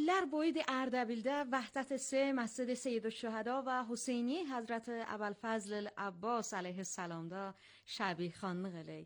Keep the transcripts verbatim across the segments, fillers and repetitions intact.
İllər boyu Ərdəbildə Vəhdət سه مسجد سیدالشهدا و حسینی حضرت ابوالفضل العباس علیه السلام da şəbixanlıq elək.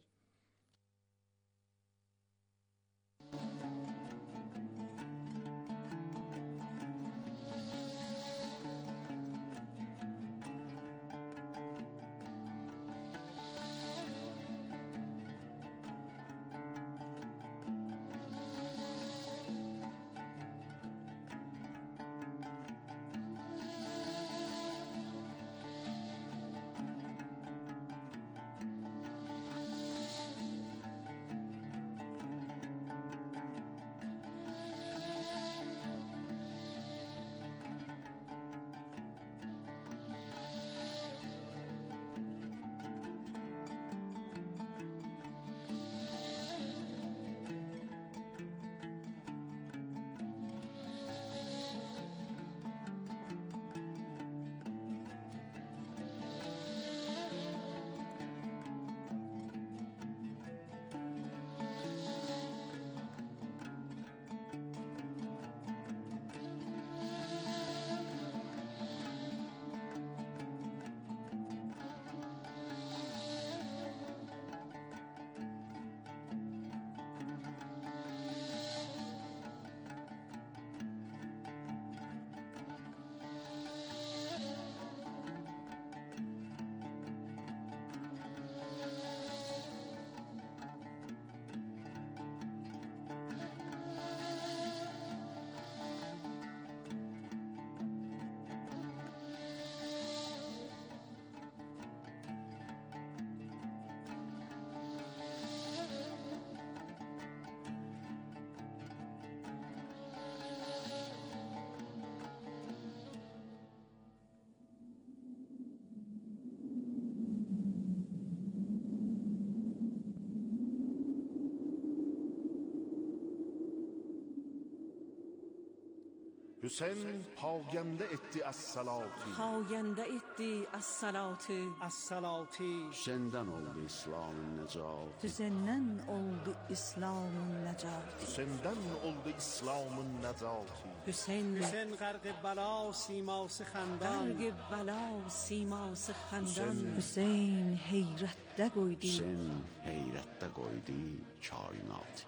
Hüseyin payəndə etdi əs-salati. Payəndə etdi əs-salati. Əs-salati. Hüseyndən oldu İslamın nəcat. Hüseyndən oldu İslamın nəcat. Hüseyndən oldu İslamın nəcat. Hüseyin Hüseyin qərq bəla siması xəndan. qərq bəla siması xəndan. Hüseyin heyrətdə qoydu. Hüseyin heyrətdə qoydu kainat.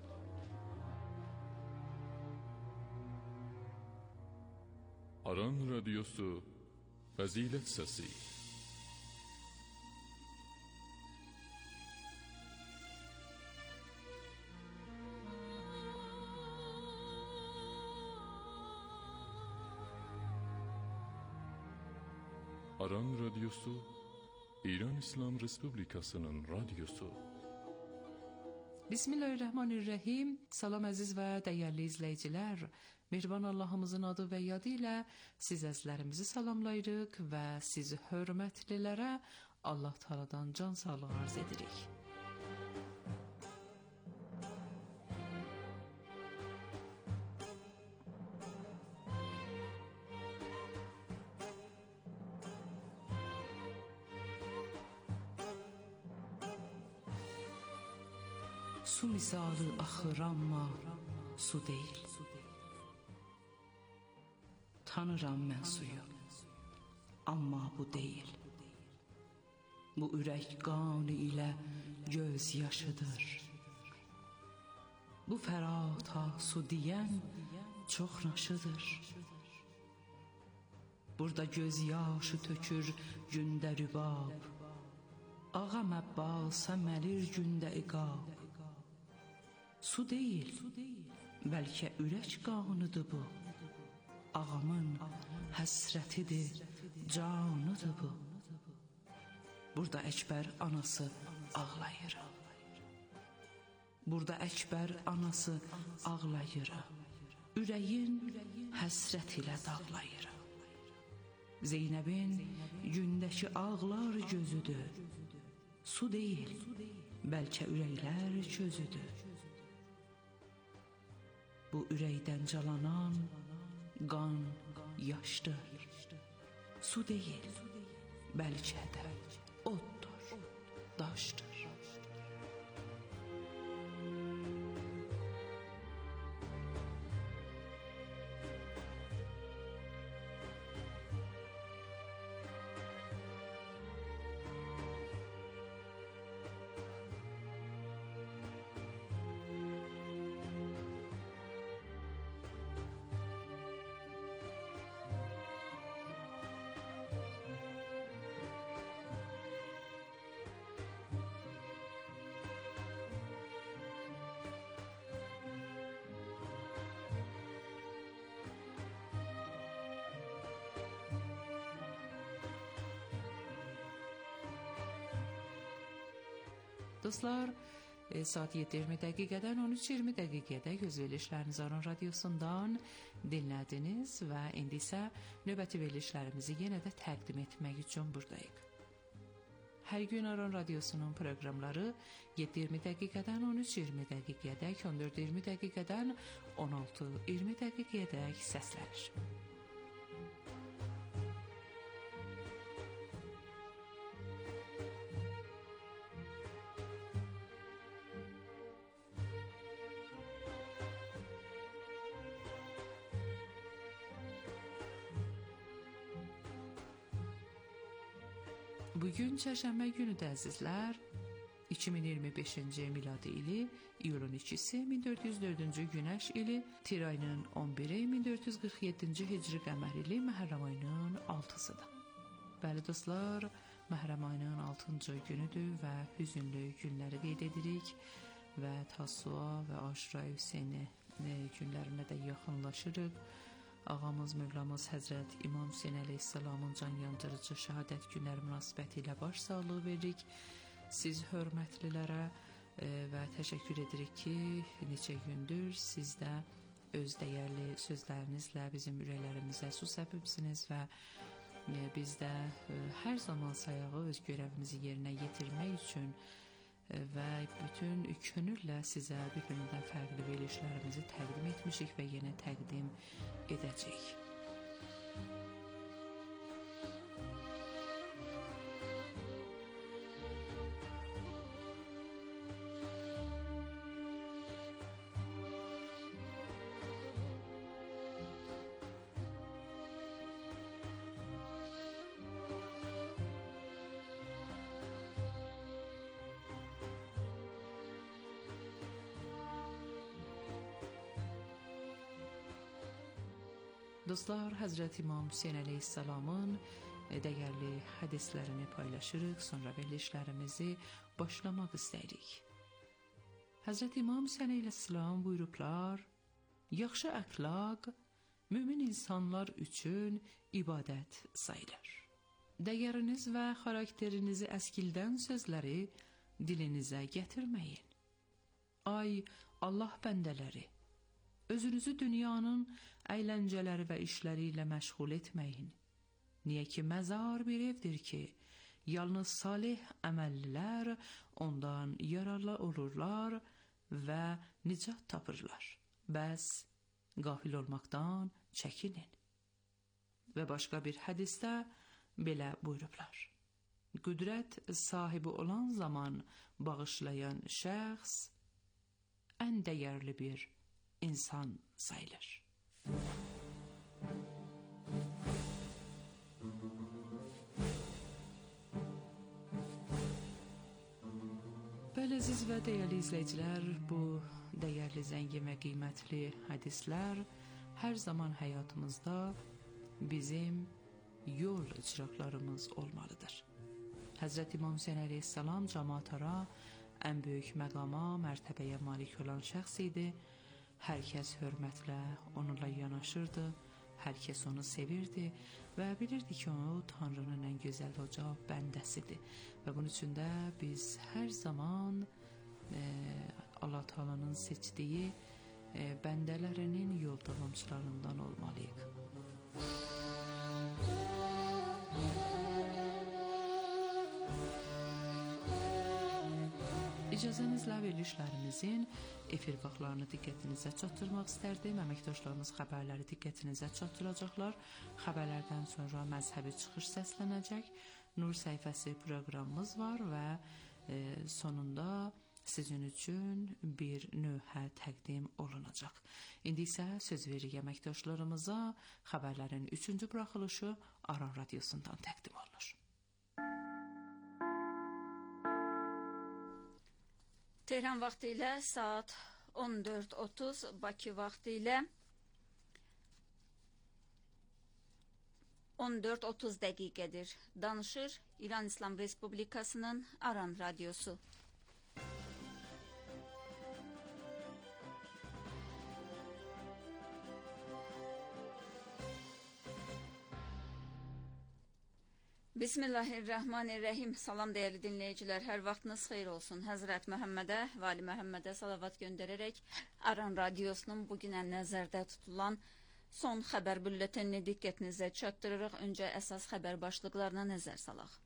Aran Radyosu Fəzilət Səsi. Aran Radyosu İran İslam Respublikasının radyosu. Bismillahirrahmanirrahim. Salam əziz və dəyərli izləyicilər. Mehriban Allahımızın adı və yadı ilə siz əzlərimizi salamlayırıq və sizi hörmətlilərə Allah Teala'dan can sağlığı arz edirik. Su misalı axır amma su deyil. Tanıram mən suyu, amma bu deyil. Bu ürək qanı ilə göz yaşıdır. Bu fərata su deyən çox naşıdır. Burada göz yaşı tökür gündə rübab. Ağam Əbbasa məlir gündə iqab. Su deyil, bəlkə ürək qanıdır bu. Ağamın həsrətidir, canıdır bu. Burada Əkbər anası ağlayır. Burada Əkbər anası ağlayır. Ürəyin həsrət ilə dağlayır. Zeynəbin gündəki ağlar gözüdür. Su deyil, bəlkə ürəklər çözüdür. Bu ürəkdən calanan qan yaşdır. Su deyil, bəlkə də oddur, daşdır. Dostlar, e, saat yeddi iyirmi dəqiqədən on üç iyirmi dəqiqədə göz verilişlərinizi Aran Radiosundan dinlədiniz və indi isə növbəti verilişlərimizi yenə də təqdim etmək üçün buradayıq. Hər gün Aran Radiosunun proqramları yeddi iyirmi dəqiqədən on üç iyirmi dəqiqədək, on dörd iyirmi dəqiqədən on altı iyirmi dəqiqədək səslənir. Bugün çərşənbə günüdür əzizlər, iki min iyirmi beşinci miladi ili, iyulun ikisi min dörd yüz dördüncü günəş ili, tir ayının on biri min dörd yüz qırx yeddinci hicri qəmər ili, Məhərrəm ayının altısıdır. Bəli dostlar, Məhərrəm ayının altıncı günüdür və hüzünlü günləri qeyd edirik və Tasua və Aşura Hüseyni günlərinə də yaxınlaşırıq. Ağamız, Mövlamız Həzrət İmam Hüseyin əleyhissalamın can yandırıcı şəhadət günləri münasibəti ilə baş sağlığı veririk siz hörmətlilərə e, və təşəkkür edirik ki, neçə gündür siz də öz dəyərli sözlərinizlə bizim ürəklərimizə su səpibsiniz və e, biz də e, hər zaman sayağı öz görevimizi yerinə yetirmək üçün və bütün könüllə sizə bir-birindən fərqli verilişlərimizi təqdim etmişik və yenə təqdim edəcəyik. Dostlar, Həzrət İmam Hüseyin əleyhissalamın dəyərli hədislərini paylaşırıq, sonra verilişlərimizi başlamaq istəyirik. Həzrət İmam Hüseyin əleyhissalam buyurublar, yaxşı əxlaq mümin insanlar üçün ibadət sayılır. Dəyəriniz və xarakterinizi əskildən sözləri dilinizə gətirməyin. Ay Allah bəndələri, özünüzü dünyanın əyləncələri və işləri ilə məşğul etməyin. Niyə ki, məzar bir evdir ki, yalnız salih əməllilər ondan yararlı olurlar və nicat tapırlar. Bəs qafil olmaqdan çəkinin. Və başqa bir hədisdə belə buyurublar. Qüdrət sahibi olan zaman bağışlayan şəxs ən dəyərli bir insan sayılır. Bəli, əziz və dəyərli izləyicilər, bu dəyərli, zəngin və qiymətli hədislər hər zaman həyatımızda bizim yol çıraqlarımız olmalıdır. Həzrət İmam Hüseyin əleyhissalam cəmaatara ən böyük məqama, mərtəbəyə malik olan şəxs idi. Hər kəs hörmətlə onunla yanaşırdı, hər kəs onu sevirdi və bilirdi ki, o Tanrının ən gözəl ocaq bəndəsidir. Və bunun üçün də biz hər zaman e, Allah Taala'nın seçdiyi e, bəndələrinin yol davamçılarından olmalıyıq. İcazənizlə verilişlərimizin efir vaxtlarını diqqətinizə çatdırmaq istərdim. Əməkdaşlarımız xəbərləri diqqətinizə çatdıracaqlar. Xəbərlərdən sonra məzhəbi çıxış səslənəcək. Nur səhifəsi proqramımız var və e, sonunda sizin üçün bir nöhə təqdim olunacaq. İndi isə söz veririk əməkdaşlarımıza. Xəbərlərin üçüncü buraxılışı Aran Radiosundan təqdim olunur. Tehran vaxtı ilə saat on dörd otuz, Bakı vaxtı ilə on dörd otuz dəqiqədir. Danışır İran İslam Respublikasının Aran Radyosu. Bismillahirrahmanirrahim. Salam değerli dinleyiciler. Her vaxtınız xeyir olsun. Həzrət Məhəmmədə, Vali Məhəmmədə salavat göndərərək Aran Radiosunun bugünə nəzərdə tutulan son xəbər bülletenini diqqətinizə çatdırırıq. Öncə əsas xəbər başlıqlarına nəzər salaq.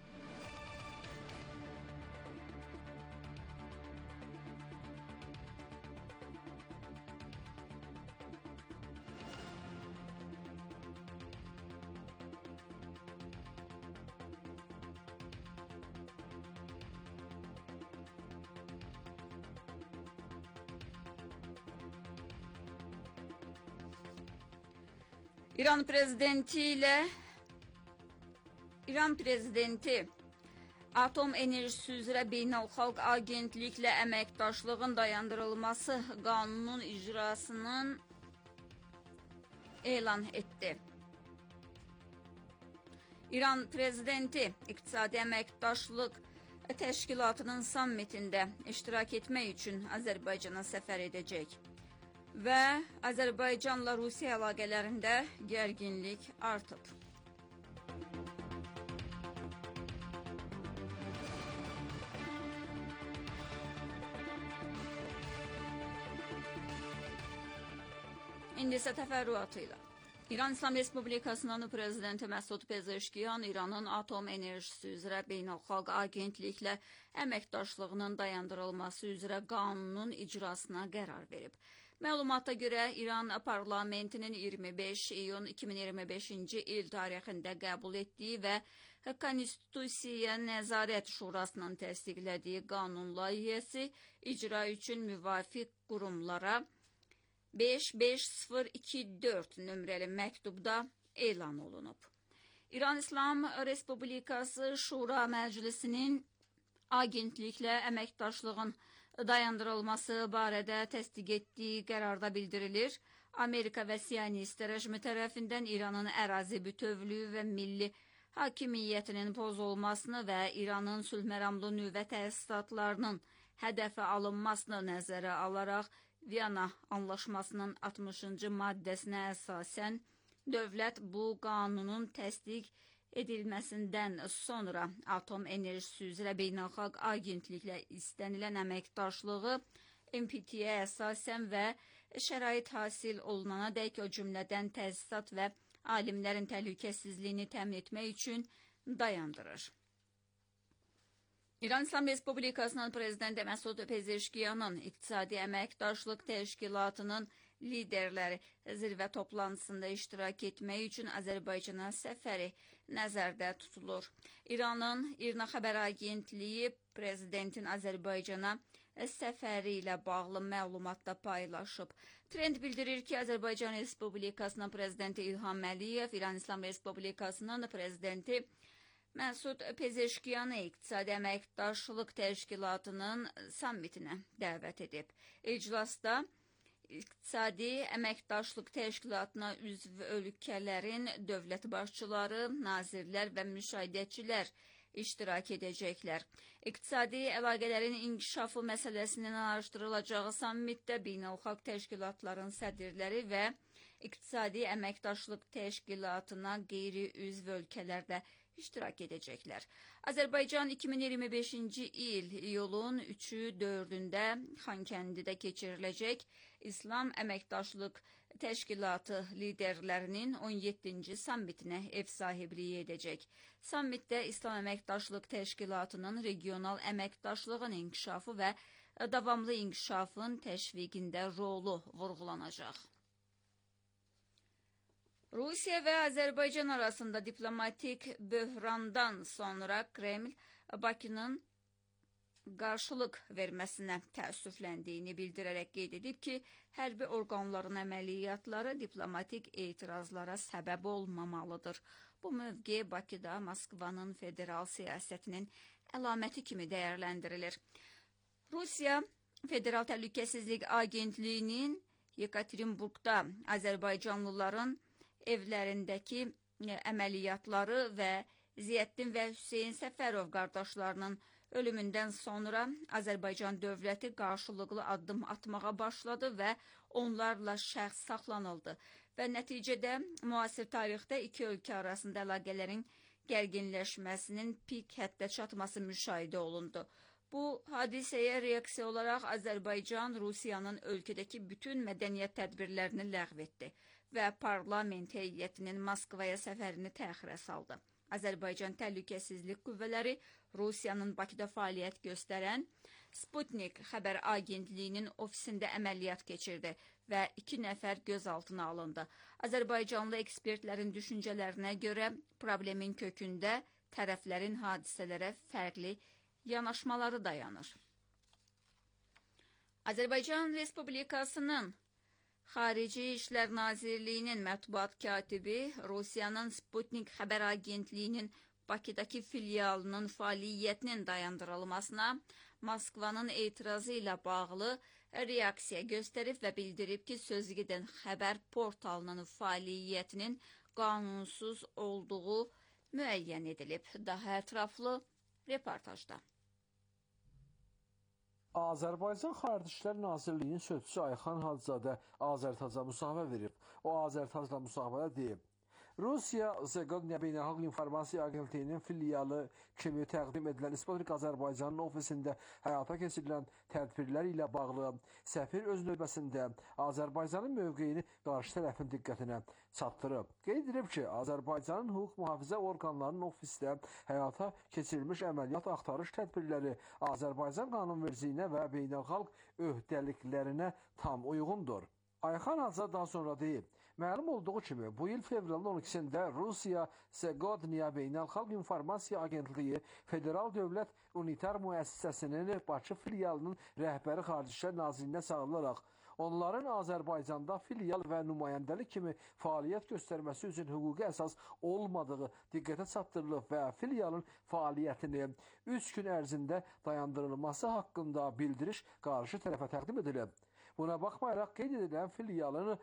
İran prezidenti ilə İran prezidenti Atom Enerjisi üzrə Beynəlxalq Agentliklə əməkdaşlığın dayandırılması qanunun icrasının elan etdi. İran prezidenti İqtisadi Əməkdaşlıq Təşkilatının sammitində iştirak etmək üçün Azərbaycana səfər edəcək. Və Azərbaycanla Rusiya əlaqələrində gərginlik artıb. İndi isə təfərrüatı ilə. İran İslam Respublikasının prezidenti Məsud Pezeşkiyan İranın Atom Enerjisi üzrə Beynəlxalq Agentliklə əməkdaşlığının dayandırılması üzrə qanunun icrasına qərar verib. Məlumata görə İran parlamentinin iyirmi beş iyun iki min iyirmi beşinci il tarixində qəbul etdiyi və Konstitusiya Nəzarət Şurasının təsdiqlədiyi qanun layihəsi icra üçün müvafiq qurumlara beş beş sıfır iki dörd nömrəli məktubda elan olunub. İran İslam Respublikası Şura Məclisinin agentliklə əməkdaşlığın dayandırılması barədə təsdiq etdiyi qərarda bildirilir. Amerika və Siyonist rejimi tərəfindən İranın ərazi bütövlüyü və milli hakimiyyətinin pozulmasını və İranın sülhməramlı nüvə təsisatlarının hədəfə alınmasını nəzərə alaraq Viyana Anlaşmasının altmışıncı maddəsinə əsasən dövlət bu qanunun təsdiq edilməsindən sonra Atom Enerjisi üzrə Beynəlxalq Agentliklə istənilən əməkdaşlığı M P T-yə əsasən və şərait hasil olunana dək o cümlədən təsisat və alimlərin təhlükəsizliyini təmin etmək üçün dayandırır. İran İslam Respublikasının prezidenti Məsud Pezeşkiyanın İqtisadi Əməkdaşlıq Təşkilatının liderləri zirvə toplantısında iştirak etmək üçün Azərbaycana səfəri nəzərdə tutulur. İranın İRNA xəbər agentliyi prezidentin Azərbaycana səfəri ilə bağlı məlumatda paylaşıb. Trend bildirir ki, Azərbaycan Respublikasının prezidenti İlham Əliyev İran İslam Respublikasının prezidenti Məsud Pezeşkiyanı İqtisadi Əməkdaşlıq Təşkilatının sammitinə dəvət edib. İclasda İqtisadi Əməkdaşlıq Təşkilatına üzv ölkələrin dövlət başçıları, nazirlər və müşahidəçilər iştirak edəcəklər. İqtisadi əlaqələrin inkişafı məsələsinin araşdırılacağı sammitdə beynəlxalq təşkilatların sədirləri və İqtisadi Əməkdaşlıq Təşkilatına qeyri-üzv ölkələrdə iştirak edəcəklər. Azərbaycan iki min iyirmi beşinci il iyulun üçü dördündə Xankəndidə keçiriləcək İslam Əməkdaşlıq Təşkilatı liderlərinin on yeddinci sammitinə ev sahibliyi edəcək. Sammitdə İslam Əməkdaşlıq Təşkilatının regional əməkdaşlığın inkişafı və davamlı inkişafın təşviqində rolu vurğulanacaq. Rusiya və Azərbaycan arasında diplomatik böhrandan sonra Kreml Bakının qarşılıq verməsinə təəssüfləndiyini bildirərək qeyd edib ki, hərbi orqanların əməliyyatları diplomatik etirazlara səbəb olmamalıdır. Bu mövqe Bakıda Moskvanın federal siyasətinin əlaməti kimi dəyərləndirilir. Rusiya Federal Təhlükəsizlik Agentliyinin Yekaterinburqda Azərbaycanlıların evlərindəki əməliyyatları və Ziyəddin və Hüseyin Səfərov qardaşlarının ölümündən sonra Azərbaycan dövləti qarşılıqlı addım atmağa başladı və onlarla şəxs saxlanıldı və nəticədə müasir tarixdə iki ölkə arasında əlaqələrin gərginləşməsinin pik həddə çatması müşahidə olundu. Bu hadisəyə reaksiya olaraq Azərbaycan Rusiyanın ölkədəki bütün mədəniyyət tədbirlərini ləğv etdi və parlament heyətinin Moskvaya səfərini təxirə saldı. Azərbaycan Təhlükəsizlik Qüvvələri Rusiyanın Bakıda fəaliyyət göstərən Sputnik xəbər agentliyinin ofisində əməliyyat keçirdi və iki nəfər gözaltına alındı. Azərbaycanlı ekspertlərin düşüncələrinə görə problemin kökündə tərəflərin hadisələrə fərqli yanaşmaları dayanır. Azərbaycan Respublikasının Xarici İşlər Nazirliyinin mətbuat katibi Rusiyanın Sputnik xəbər agentliyinin Bakıdakı filialının fəaliyyətinin dayandırılmasına Moskvanın etirazı ilə bağlı reaksiya göstərib və bildirib ki, sözügedən xəbər portalının fəaliyyətinin qanunsuz olduğu müəyyən edilib. Daha ətraflı reportajda. Azərbaycan Xarici İşlər Nazirliyinin sözçüsü Ayxan Hacızadə Azərtaca müsahibə verib. O Azərtacla müsahibədə deyib. Rusiya Zegodnya Beynəlxalq İnformasiya Agentliyinin filialı kimi təqdim edilən Sputnik Azərbaycanın ofisində həyata keçirilən tədbirlər ilə bağlı səfir öz növbəsində Azərbaycanın mövqeyini qarşı tərəfin diqqətinə çatdırıb. Qeyd edilib ki, Azərbaycanın hüquq mühafizə orqanlarının ofisdə həyata keçirilmiş əməliyyat axtarış tədbirləri Azərbaycan qanunvericiliyinə və beynəlxalq öhdəliklərinə tam uyğundur. Ayxan Hacı daha sonra deyib, məlum olduğu kimi bu il fevralın on ikisində Rusiya Zegodnya Beynəlxalq İnformasiya Agentliyi Federal Dövlət Unitar Müəssisəsinin Bakı filialının rəhbəri Xarici İşlər Nazirliyinə çağırılaraq onların Azərbaycanda filial və nümayəndəlik kimi fəaliyyət göstərməsi üçün hüquqi əsas olmadığı diqqətə çatdırılıb və filialın fəaliyyətinin üç gün ərzində dayandırılması haqqında bildiriş qarşı tərəfə təqdim edilib. Buna baxmayaraq qeyd edilən filialın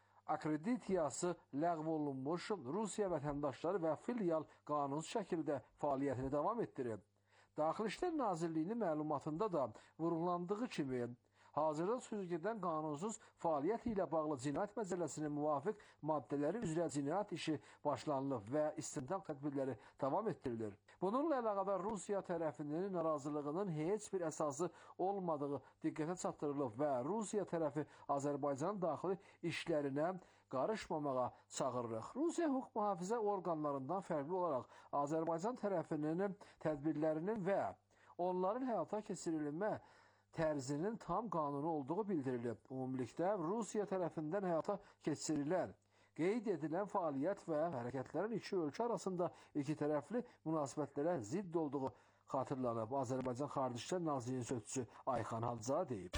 akreditiyası ləğv olunmuş Rusiya vətəndaşları və filial qanunsuz şəkildə fəaliyyətini davam etdirib. Daxili İşlər Nazirliyinin məlumatında da vurğulandığı kimi hazırda sözügedən qanunsuz fəaliyyət ilə bağlı Cinayət Məcəlləsinin müvafiq maddələri üzrə cinayət işi başlanılıb və istintaq tədbirləri davam etdirilir. Bununla əlaqədar Rusiya tərəfinin narazılığının heç bir əsası olmadığı diqqətə çatdırılıb və Rusiya tərəfi Azərbaycanın daxili işlərinə qarışmamağa çağırırıq. Rusiya hüquq mühafizə orqanlarından fərqli olaraq Azərbaycan tərəfinin tədbirlərinin və onların həyata keçirilmə tərzinin tam qanuni olduğu bildirilib. Ümumilikdə Rusiya tərəfindən həyata keçirilən, qeyd edilən fəaliyyət və hərəkətlərin iki ölkə arasında iki tərəfli münasibətlərə zidd olduğu xatırlanıb. Azərbaycan Xarici İşlər Nazirliyinin sözçüsü Ayxan Hacızadə deyib.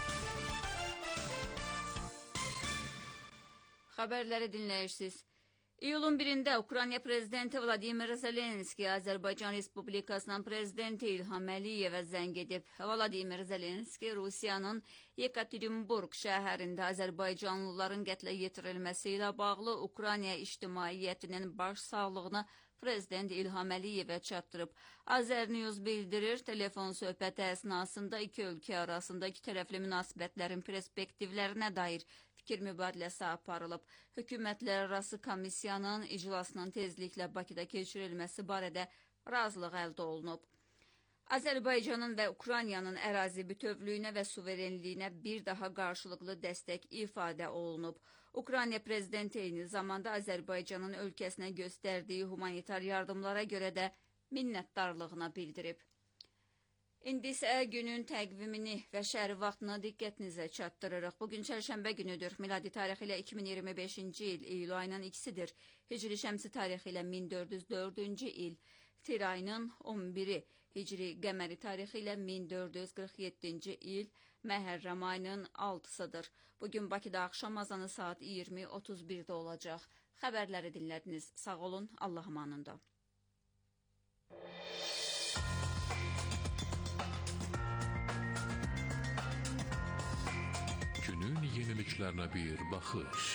Xəbərləri dinləyirsiniz. İyulun birində Ukrayna prezidenti Vladimir Zelenski Azərbaycan Respublikasının prezidenti İlham Əliyevə zəng edib. Vladimir Zelenski Rusiyanın Yekaterinburg şəhərində Azərbaycanlıların qətlə yetirilməsi ilə bağlı Ukrayna ictimaiyyətinin baş sağlığını prezident İlham Əliyevə çatdırıb. Azərnews bildirir, telefon söhbəti əsnasında iki ölkə arasında iki tərəfli münasibətlərin perspektivlərinə dair fikir mübadiləsi aparılıb. Hökumətlər arası komissiyanın iclasının tezliklə Bakıda keçirilməsi barədə razılıq əldə olunub. Azərbaycanın və Ukraynanın ərazi bütövlüyünə və suverenliyinə bir daha qarşılıqlı dəstək ifadə olunub. Ukrayna prezidenti eyni zamanda Azərbaycanın ölkəsinə göstərdiyi humanitar yardımlara görə də minnətdarlığına bildirib. İndi isə günün təqvimini və şəhəri vaxtını diqqətinizə çatdırırıq. Bugün çərşənbə günüdür. Miladi tarix ilə iki min iyirmi beşinci il iyul ayının ikisidir. Hicri şəmsi tarix ilə min dörd yüz dördüncü il. Tir ayının on biri. Hicri qəməri tarixi ilə min dörd yüz qırx yeddinci il, Məhərrəm ayının altısıdır. Bugün Bakıda axşam azanı saat iyirmi otuz birdə olacaq. Xəbərləri dinlədiniz. Sağ olun, Allah amanında. Günün yeniliklərine bir baxış.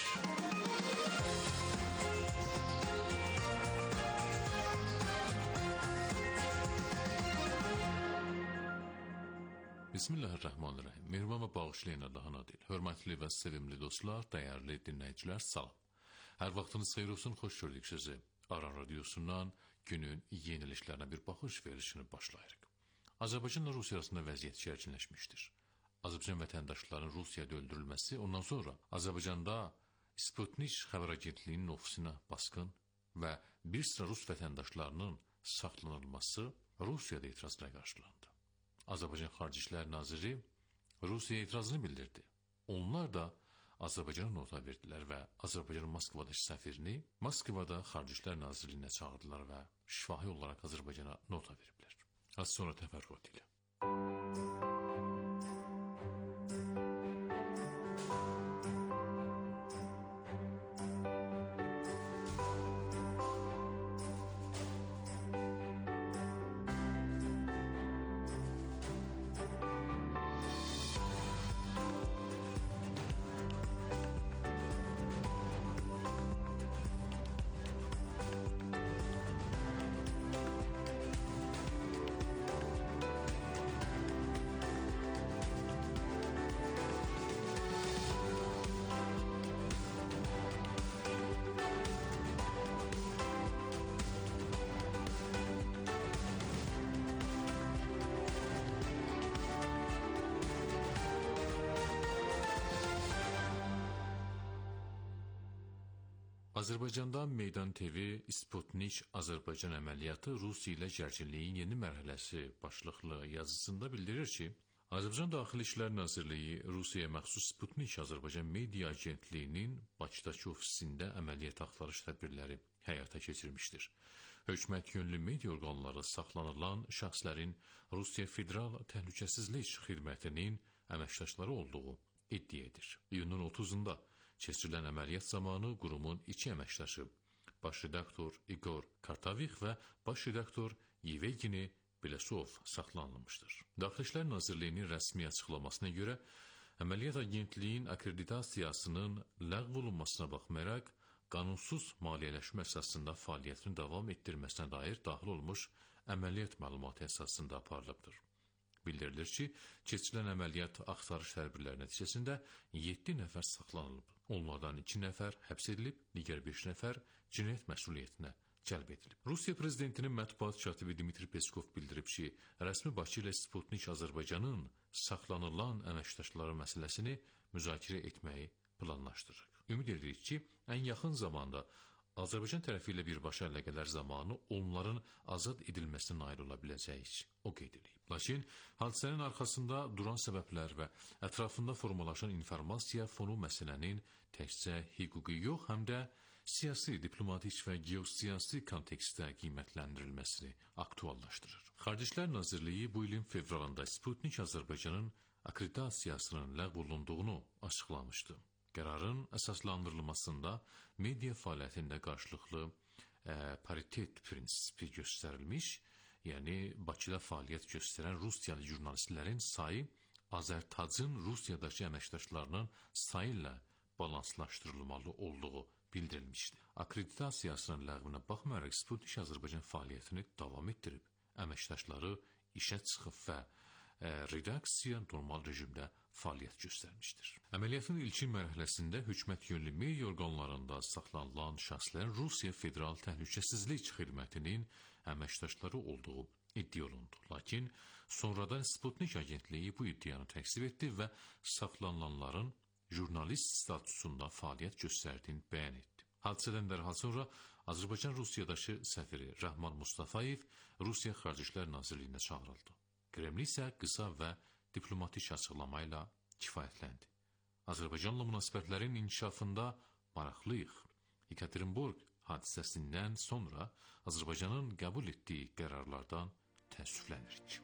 Bismillahirrahmanirrahim. Mehriban və bağışlayan Allahın adıyla. Hörmətli və sevimli dostlar, dəyərli dinləyicilər, salam. Hər vaxtınız xeyir olsun, xoş gördük sizi. Aran Radyosu'ndan günün yeniliklərinə bir baxış verilişini başlayırıq. Azərbaycanla Rusiya arasında vəziyyət gərginləşmişdir. Azərbaycan vətəndaşlarının Rusiyada öldürülməsi, ondan sonra Azərbaycanda Sputnik xəbər agentliyinin ofisinə basqın və bir sıra Rus vətəndaşlarının saxlanılması Rusiyada etirazla qarşılandı. Azərbaycan Xarici İşlər Naziri Rusiyaya etirazını bildirdi. Onlar da Azərbaycana nota verdilər və Azərbaycanın Moskvadakı səfirini Moskvada Xarici İşlər Nazirliyinə çağırdılar və şifahi olaraq Azərbaycana nota veriblər. Az sonra təfərrüat ilə. Azərbaycanda Meydan T V Sputnik Azərbaycan əməliyyatı Rusiya ilə gərginliyin yeni mərhələsi başlıqlı yazısında bildirir ki, Azərbaycan Daxili İşlər Nazirliyi Rusiyaya məxsus Sputnik Azərbaycan Media Agentliyinin Bakıdakı ofisində əməliyyat axtarış tədbirləri həyata keçirmişdir. Hökumət yönlü media orqanları saxlanılan şəxslərin Rusiya Federal Təhlükəsizlik Xidmətinin əməkdaşları olduğu iddia edir. İyunun otuzunda keçirilən əməliyyat zamanı qurumun iki əməkdaşı, baş redaktor İgor Kartavix və baş redaktor Yevgeni Belesov saxlanılmışdır. Daxili İşlər Nazirliyinin rəsmi açıqlamasına görə, əməliyyat agentliyin akkreditasiyasının ləğv olunmasına baxmayaraq, qanunsuz maliyyələşmə əsasında fəaliyyətini davam etdirməsinə dair daxil olmuş əməliyyat məlumatı əsasında aparılıbdır. Bildirilir ki, keçirilən əməliyyat axtarış tədbirləri nəticəsində yeddi nəfər saxlanılıb. Onlardan iki nəfər həbs edilib, digər beş nəfər cinayət məsuliyyətinə cəlb edilib. Rusiya prezidentinin mətbuat katibi Dmitri Peskov bildirib ki, rəsmi Bakı ilə Sputnik Azərbaycanın saxlanılan əməkdaşları məsələsini müzakirə etməyi planlaşdırır. Ümid edirik ki, ən yaxın zamanda Azərbaycan tərəfi ilə birbaşa əlaqələr zamanı onların azad edilməsinə nail ola biləcəyik, o qeyd edib. Lakin hadisənin arxasında duran səbəblər və ətrafında formalaşan informasiya fonu məsələnin təkcə hüquqi yox, həm də siyasi, diplomatik və geosiyasi kontekstdə qiymətləndirilməsini aktuallaşdırır. Xarici İşlər Nazirliyi bu ilin fevralında Sputnik Azərbaycanın akkreditasiyasının ləğv olunduğunu açıqlamışdı. Qərarın əsaslandırılmasında media fəaliyyətində qarşılıqlı e, paritet prinsipi göstərilmiş, yəni Bakıda fəaliyyət göstərən Rusiyalı jurnalistlərin sayı Azərtacın Rusiyadakı əməkdaşlarının sayı ilə balanslaşdırılmalı olduğu bildirilmişdi. Akkreditasiyasının ləğvinə baxmayaraq Sputnik Azərbaycan fəaliyyətini davam etdirib, əməkdaşları işə çıxıb və e, redaksiya normal rejimdə fəaliyyət göstərmişdir. Əməliyyatın ilkin mərhələsində hökumət yönlü media orqanlarında saxlanılan şəxslərin Rusiya Federal Təhlükəsizlik Xidmətinin əməkdaşları olduğu iddia olundu. Lakin sonradan Sputnik agentliyi bu iddianı təkzib etdi və saxlanılanların jurnalist statusunda fəaliyyət göstərdiyini bəyan etdi. Hadisədən dərhal sonra Azərbaycan Rusiyadakı səfiri Rəhman Mustafayev Rusiya Xarici İşlər Nazirliyinə çağırıldı. Kreml isə qısa və diplomatik açıqlama ilə kifayətləndi. Azərbaycanla münasibətlərin inkişafında maraqlıyıq. Yekaterinburg hadisəsindən sonra Azərbaycanın qəbul etdiyi qərarlardan təəssüflənirik.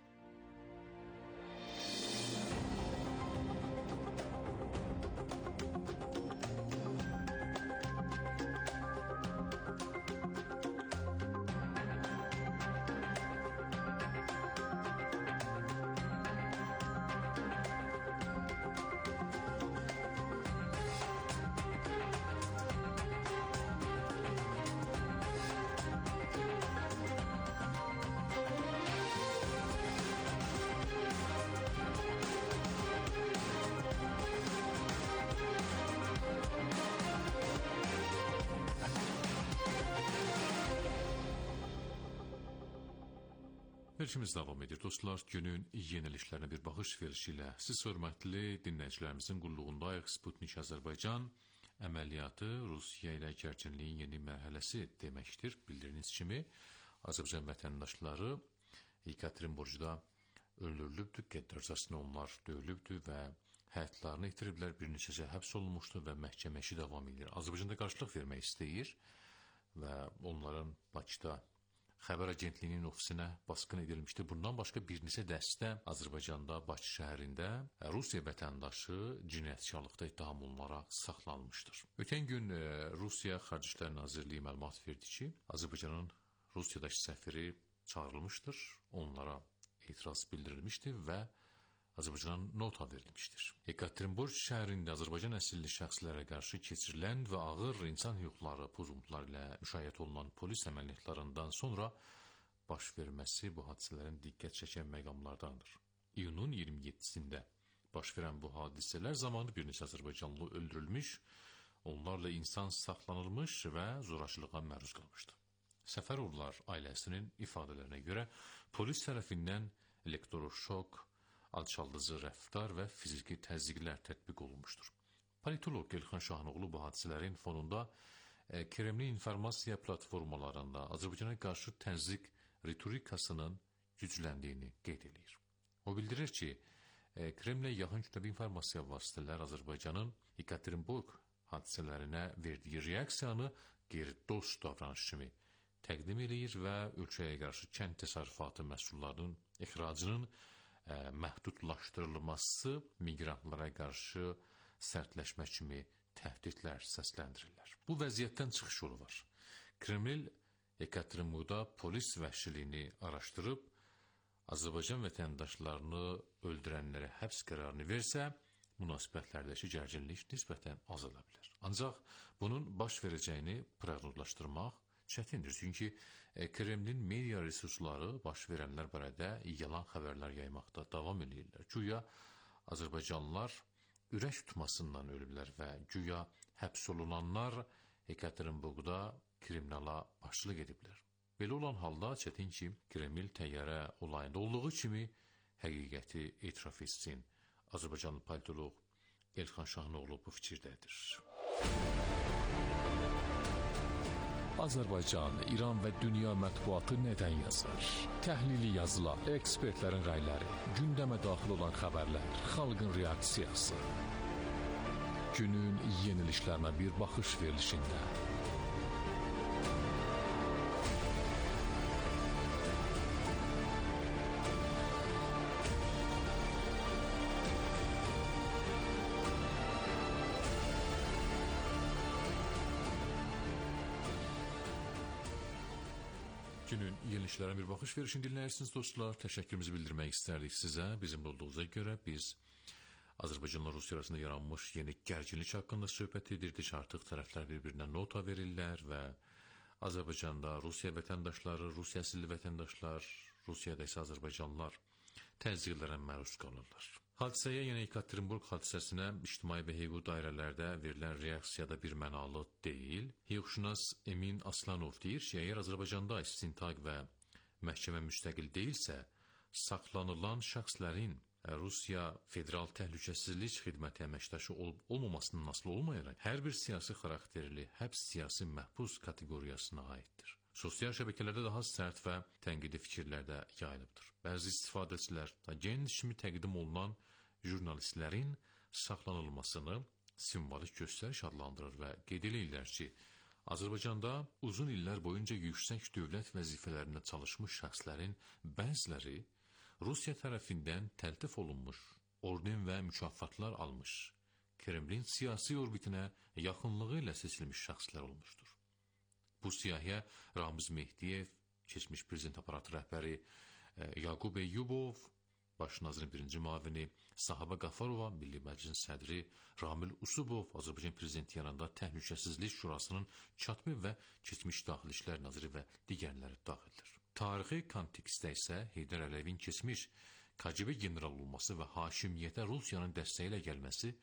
verilişimiz davam edir. Dostlar, günün yenilişlərinə bir baxış verilişi ilə siz hörmətli dinləyicilərimizin qulluğundayıq. Sputnik Azərbaycan əməliyyatı Rusiya ilə gərginliyin yeni mərhələsi deməkdir. Bildiğiniz kimi Azərbaycan vətəndaşları Yekaterinburgda öldürülübdür, qəddarcasına onlar döyülübdür və həyatlarını itiriblər, bir neçəsi həbs olunmuşdur və məhkəmə işi davam edir. Azərbaycanda qarşılıq vermək istəyir və onların Bakıda Xəbər Agentliyinin ofisinə basqın edilmişdir. Bundan başqa bir neçə dəstə Azərbaycanda, Bakı şəhərində Rusiya vətəndaşı cinayətkarlıqda ittiham olunaraq saxlanılmışdır. Ötən gün Rusiya Xarici İşlər Nazirliyi məlumat verdi ki, Azərbaycanın Rusiyadakı səfiri çağırılmışdır, onlara etiraz bildirilmişdir və Azərbaycana nota verilmişdir. Yekaterinburg şəhərində Azərbaycan əsilli şəxslərə qarşı keçirilən və ağır insan hüquqları pozuntuları ilə müşayiət olunan polis əməliyyatlarından sonra baş verməsi bu hadisələrin diqqət çəkən məqamlardandır. İyunun iyirmi yeddisində baş verən bu hadisələr zamanı bir neçə Azərbaycanlı öldürülmüş, onlarla insan saxlanılmış və zorakılığa məruz qalmışdı. Səfərovlar ailəsinin ifadələrinə görə polis tərəfindən elektroşok, alçaldıcı rəftar və fiziki təzyiqlər tətbiq olunmuşdur. Politolog Elxan Şahinoğlu bu hadisələrin fonunda e, Kremlin informasiya platformalarında Azərbaycana qarşı təzyiq ritorikasının gücləndiyini qeyd edir. O bildirir ki, e, Kremlə yaxın kütləvi informasiya vasitələr Azərbaycanın Yekaterinburg hadisələrinə verdiyi reaksiyanı qeyri-dost davranış kimi təqdim edir və ölkəyə qarşı kənd təsərrüfatı məhsullarının ixracının ə, məhdudlaşdırılması miqrantlara qarşı sərtləşmə kimi təhdidlər səsləndirirlər. Bu vəziyyətdən çıxış yolu var. Kreml Yekaterinburgda polis vəhşiliyini araşdırıb, Azərbaycan vətəndaşlarını öldürənlərə həbs qərarını versə, münasibətlərdəki gərginlik nisbətən azala bilər. Ancaq bunun baş verəcəyini proqnozlaşdırmaq çətindir. Çünki e, Kremlin media resursları baş verənlər barədə yalan xəbərlər yaymaqda davam edirlər. Güya Azərbaycanlılar ürək tutmasından ölüblər və güya həbs olunanlar Yekaterinburgda kriminala başçılıq ediblər. Belə olan halda çətin ki, Kreml təyyarə olayında olduğu kimi həqiqəti etiraf etsin. Azərbaycanlı politolog Elxan Şahinoğlu bu fikirdədir. Azərbaycan, İran və dünya mətbuatı nədən yazır? Təhlili yazılar, ekspertlərin rəyləri, gündəmə daxil olan xəbərlər, xalqın reaksiyası. Günün yenilişlərinə bir baxış verilişində. Günün yenilişlərinə bir baxış verişini dinləyirsiniz dostlar. Təşəkkürümüzü bildirmək istərdik sizə. Bizimlə olduğunuza görə biz Azərbaycanla Rusiya arasında yaranmış yeni gərginlik haqqında söhbət edirdik. Artıq tərəflər bir-birinə nota verirlər və Azərbaycanda Rusiya vətəndaşları, Rusiya əsilli vətəndaşlar, Rusiyada isə Azərbaycanlılar təzyiqlərə məruz qalırlar. Hadisəyə, yəni Yekaterinburg hadisəsinə ictimai və hüquqi dairələrdə verilən reaksiyada bir mənalı deyil. Hüquqşünas Emin Aslanov deyir ki, əgər Azərbaycanda istintaq və məhkəmə müstəqil deyilsə, saxlanılan şəxslərin Rusiya Federal Təhlükəsizlik Xidməti əməkdaşı olub olmamasından asılı olmayaraq, hər bir siyasi xarakterli həbs siyasi məhbus kateqoriyasına aiddir. Sosial şəbəkələrdə daha sərt və tənqidi fikirlər də yayılıbdır. Bəzi istifadəçilər geniş kimi təqdim olunan jurnalistlərin saxlanılmasını simvolik göstəriş adlandırır və qeyd edirlər ki, Azərbaycanda uzun illər boyunca yüksək dövlət vəzifələrində çalışmış şəxslərin bəziləri Rusiya tərəfindən təltif olunmuş, orden və mükafatlar almış, Kremlin siyasi orbitinə yaxınlığı ilə seçilmiş şəxslər olmuşdur. Bu siyahıya Ramiz Mehdiyev, keçmiş prezident aparatı rəhbəri Yaqub Eyyubov, baş nazirin birinci müavini Sahaba Qafarova, Milli Məclisin sədri Ramil Usubov, Azərbaycan prezidenti yanında Təhlükəsizlik Şurasının katibi və keçmiş daxili işlər naziri və digərləri daxildir. Tarixi kontekstdə isə Heydər Əliyevin keçmiş K G B general olması və hakimiyyətə Rusiyanın dəstəyi ilə gəlməsi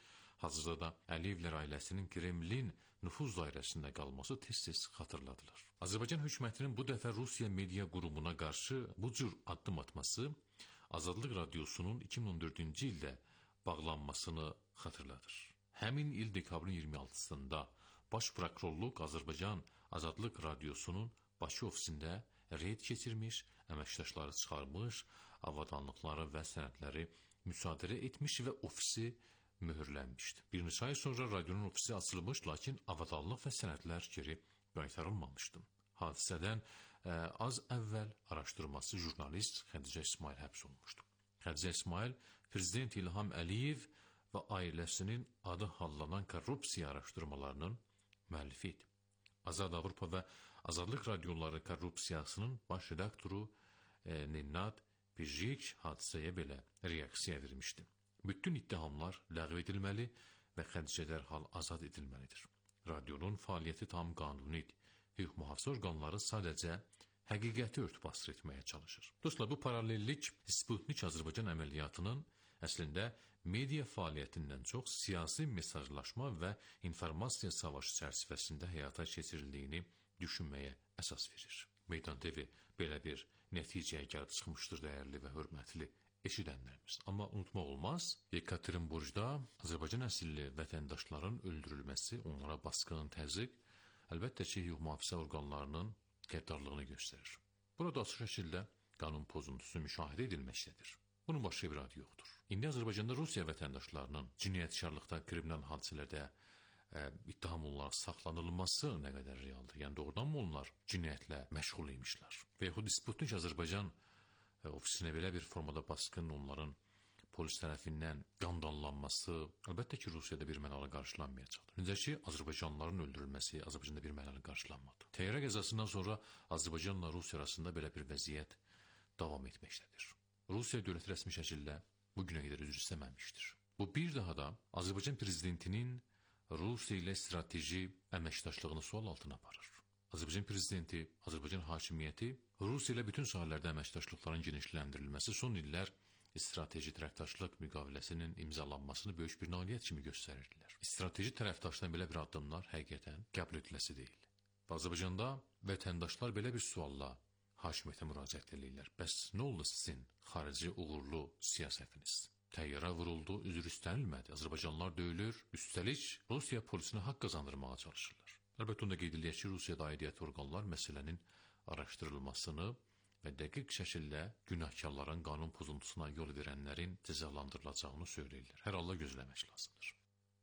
Hazırda da Əliyevlər ailəsinin Kremlin nüfuz dairəsində qalması tez-tez xatırladılar. Azərbaycan hökumətinin bu dəfə Rusiya media qurumuna qarşı bu cür addım atması Azadlıq Radiosunun iki min on dördüncü ildə bağlanmasını xatırladır. Həmin il dekabrın iyirmi altısında Baş Prokurorluq Azərbaycan Azadlıq Radiosunun Bakı ofisində reyd keçirmiş, əməkdaşları çıxarmış, avadanlıqları və sənədləri müsadirə etmiş və ofisi mühürlənmişdi. Bir neçə ay sonra radionun ofisi açılmış, lakin avadanlıq və sənədlər geri qaytarılmamışdı. Hadisədən ə, az əvvəl araşdırması jurnalist Xədicə İsmail həbs olunmuşdu. Xədicə İsmail Prezident İlham Əliyev və ailəsinin adı hallanan korrupsiya araşdırmalarının müəllifi idi. Azad Avropa və Azadlıq Radioları korrupsiyasının baş redaktoru e, Ninnat Pijik hadisəyə belə reaksiya vermişdi. Bütün ittihamlar ləğv edilməli və Xədicə dərhal azad edilməlidir. Radionun fəaliyyəti tam qanunidir. Hüquq mühafizə orqanları sadəcə həqiqəti örtbasdır etməyə çalışır. Dostlar, bu paralellik Sputnik Azərbaycan əməliyyatının əslində media fəaliyyətindən çox siyasi mesajlaşma və informasiya savaşı çərçivəsində həyata keçirildiyini düşünməyə əsas verir. Meydan T V belə bir nəticəyə gəlib çıxmışdır, dəyərli və hörmətli eşidənlərimiz. Amma unutmaq olmaz, Yekaterinburqda Azərbaycan əsilli vətəndaşların öldürülməsi, onlara basqın, təzyiq, əlbəttə ki, hüquq mühafizə orqanlarının qəddarlığını göstərir. Burada açıq şəkildə qanun pozuntusu müşahidə edilməkdədir. Bunun başqa bir adı yoxdur. İndi Azərbaycanda Rusiya vətəndaşlarının cinayətkarlıqda, kriminal hadisələrdə ə, ittiham olaraq saxlanılması nə qədər realdır? Yəni doğrudan mı onlar cinayətlə məşğul imişlər? Və yaxud Sputnik Azərbaycan ə, ofisinə belə bir formada basqın onların polis tərəfindən qandanlanması əlbəttə ki, Rusiyada bir mənalı qarşılanmayacaqdır. Necə ki, Azərbaycanlıların öldürülməsi Azərbaycanda bir mənalı qarşılanmadı. Təyyarə qəzasından sonra Azərbaycanla Rusiya arasında belə bir vəziyyət davam etməkdədir. Rusiya dövləti rəsmi şəkildə bu günə qədər üzr istəməmişdir. Bu bir daha da Azərbaycan prezidentinin Rusiya ilə strateji əməkdaşlığını sual altına aparır. Azərbaycan prezidenti, Azərbaycan hakimiyyəti Rusiya ilə bütün sahələrdə əməkdaşlıqların genişləndirilməsi, son illər strateji tərəfdaşlıq müqaviləsinin imzalanmasını böyük bir nailiyyət kimi göstərirdilər. Strateji tərəfdaşdan belə bir addımlar həqiqətən qəbul ediləsi deyil. Azərbaycanda vətəndaşlar belə bir sualla hakimiyyətə müraciət edirlər. Bəs nə oldu sizin xarici uğurlu siyasətiniz? Təyyarə vuruldu, üzr istənilmədi. Azərbaycanlılar döyülür, üstəlik Rusiya polisinə haqq qazandırmağa çalışırlar. Əlbəttə, onda qeyd edilək ki, Rusiyada aidiyyəti orqanlar məsələnin araşdırılmasını və dəqiq şəkildə günahkarların qanun pozuntusuna yol verənlərin cəzalandırılacağını söyləyirlər. Hər halda gözləmək lazımdır.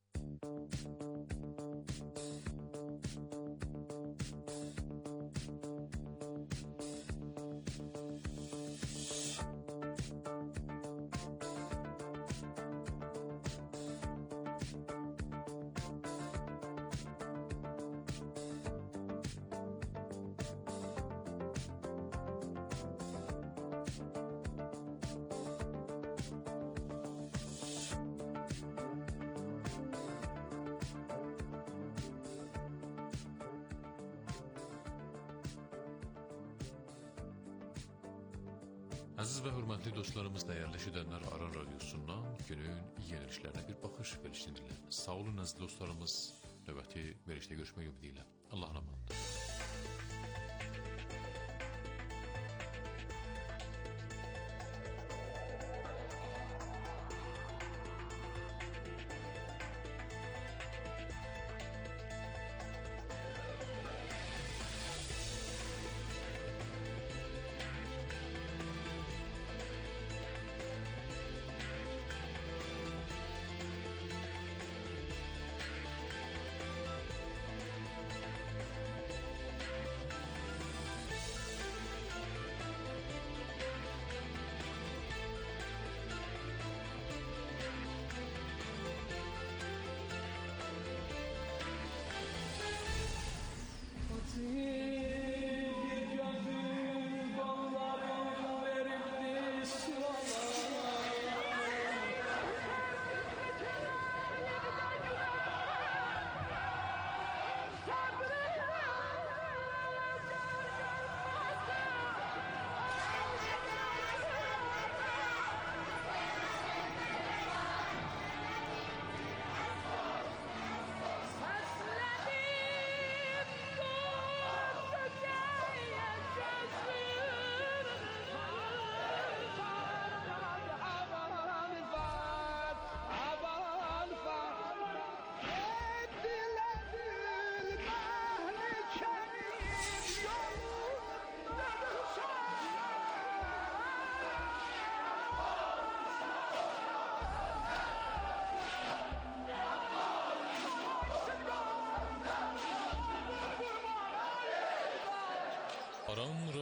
Əziz və hörmətli dostlarımız, dəyərli eşidənlər, Aran Radiosundan günün yenilişlərinə bir baxış verişdirilir. Sağ olun əziz dostlarımız, növbəti verişdə görüşmək ümidi ilə. Allah'a emanet.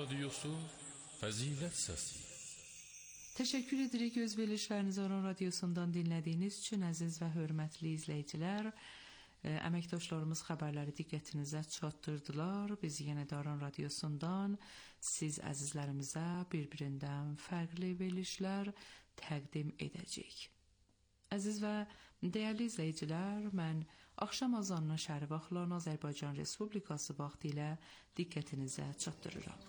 Radyosu Fəzilət Səsi. Teşekkür edirik öz verilişlərinizi Aran Radyosundan dinlədiyiniz üçün əziz və hörmətli izləyicilər. Əməkdaşlarımız xəbərləri diqqətinizə çatdırdılar. Biz yenə də Aran Radyosundan siz əzizlərimizə bir-birindən fərqli verilişlər təqdim edəcəyik. Əziz və dəyərli izləyicilər, mən axşam azanının şəhəri vaxtlarını Azərbaycan Respublikası vaxtı ilə diqqətinizə çatdırıram.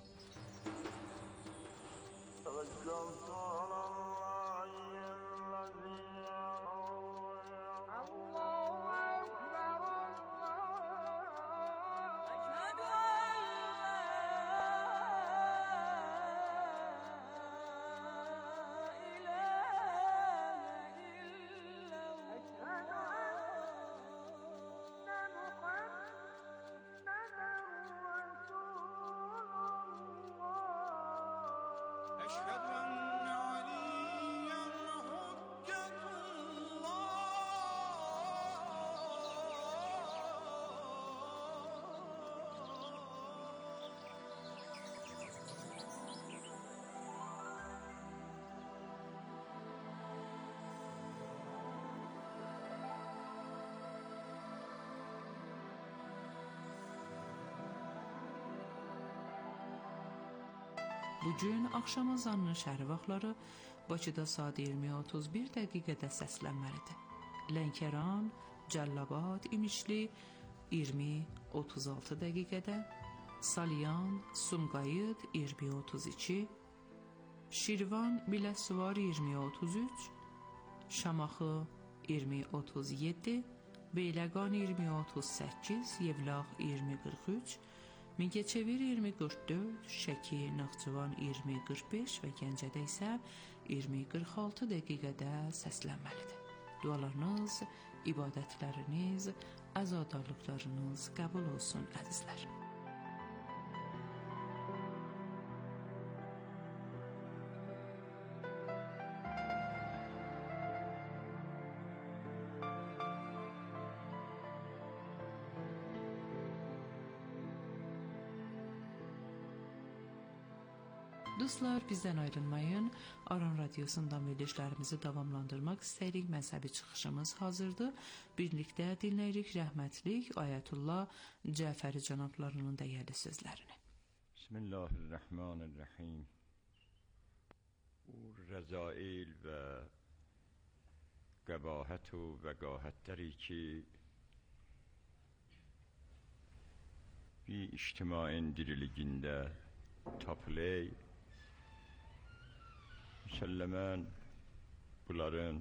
Bugün axşam azanının şəhəri vaxtları Bakıda saat iyirmi otuz bir dəqiqədə səslənməlidir. Lənkəran, Cəllabad, İmişli iyirmi otuz altı dəqiqədə, Salyan, Sumqayıt iyirmi otuz iki, Şirvan, Biləsuvar iyirmi otuz üç, Şamaxı iyirmi otuz yeddi, Beyləqan iyirmi otuz səkkiz, Yevlax iyirmi qırx üç, Mingəçevir iyirmi qırx dörd, Şəki, Naxçıvan iyirmi qırx beş və Gəncədə isə iyirmi qırx altı dəqiqədə səslənməlidir. Dualarınız, ibadətləriniz, əzadarlıqlarınız qəbul olsun əzizlər. Dostlar, bizdən ayrılmayın. Aran Radyosundan verilişlərimizi davamlandırmaq istəyirik. Məzhəbi çıxışımız hazırdır. Birlikdə dinləyirik rəhmətlik Ayətullah Cəfəri cənablarının dəyərli sözlərini. Bismillahirrahmanirrahim. O rəzail və qəbahət və vəqahətləri ki, bir ictimaiyyətin diriligində tapılay, müsəlləmən bunların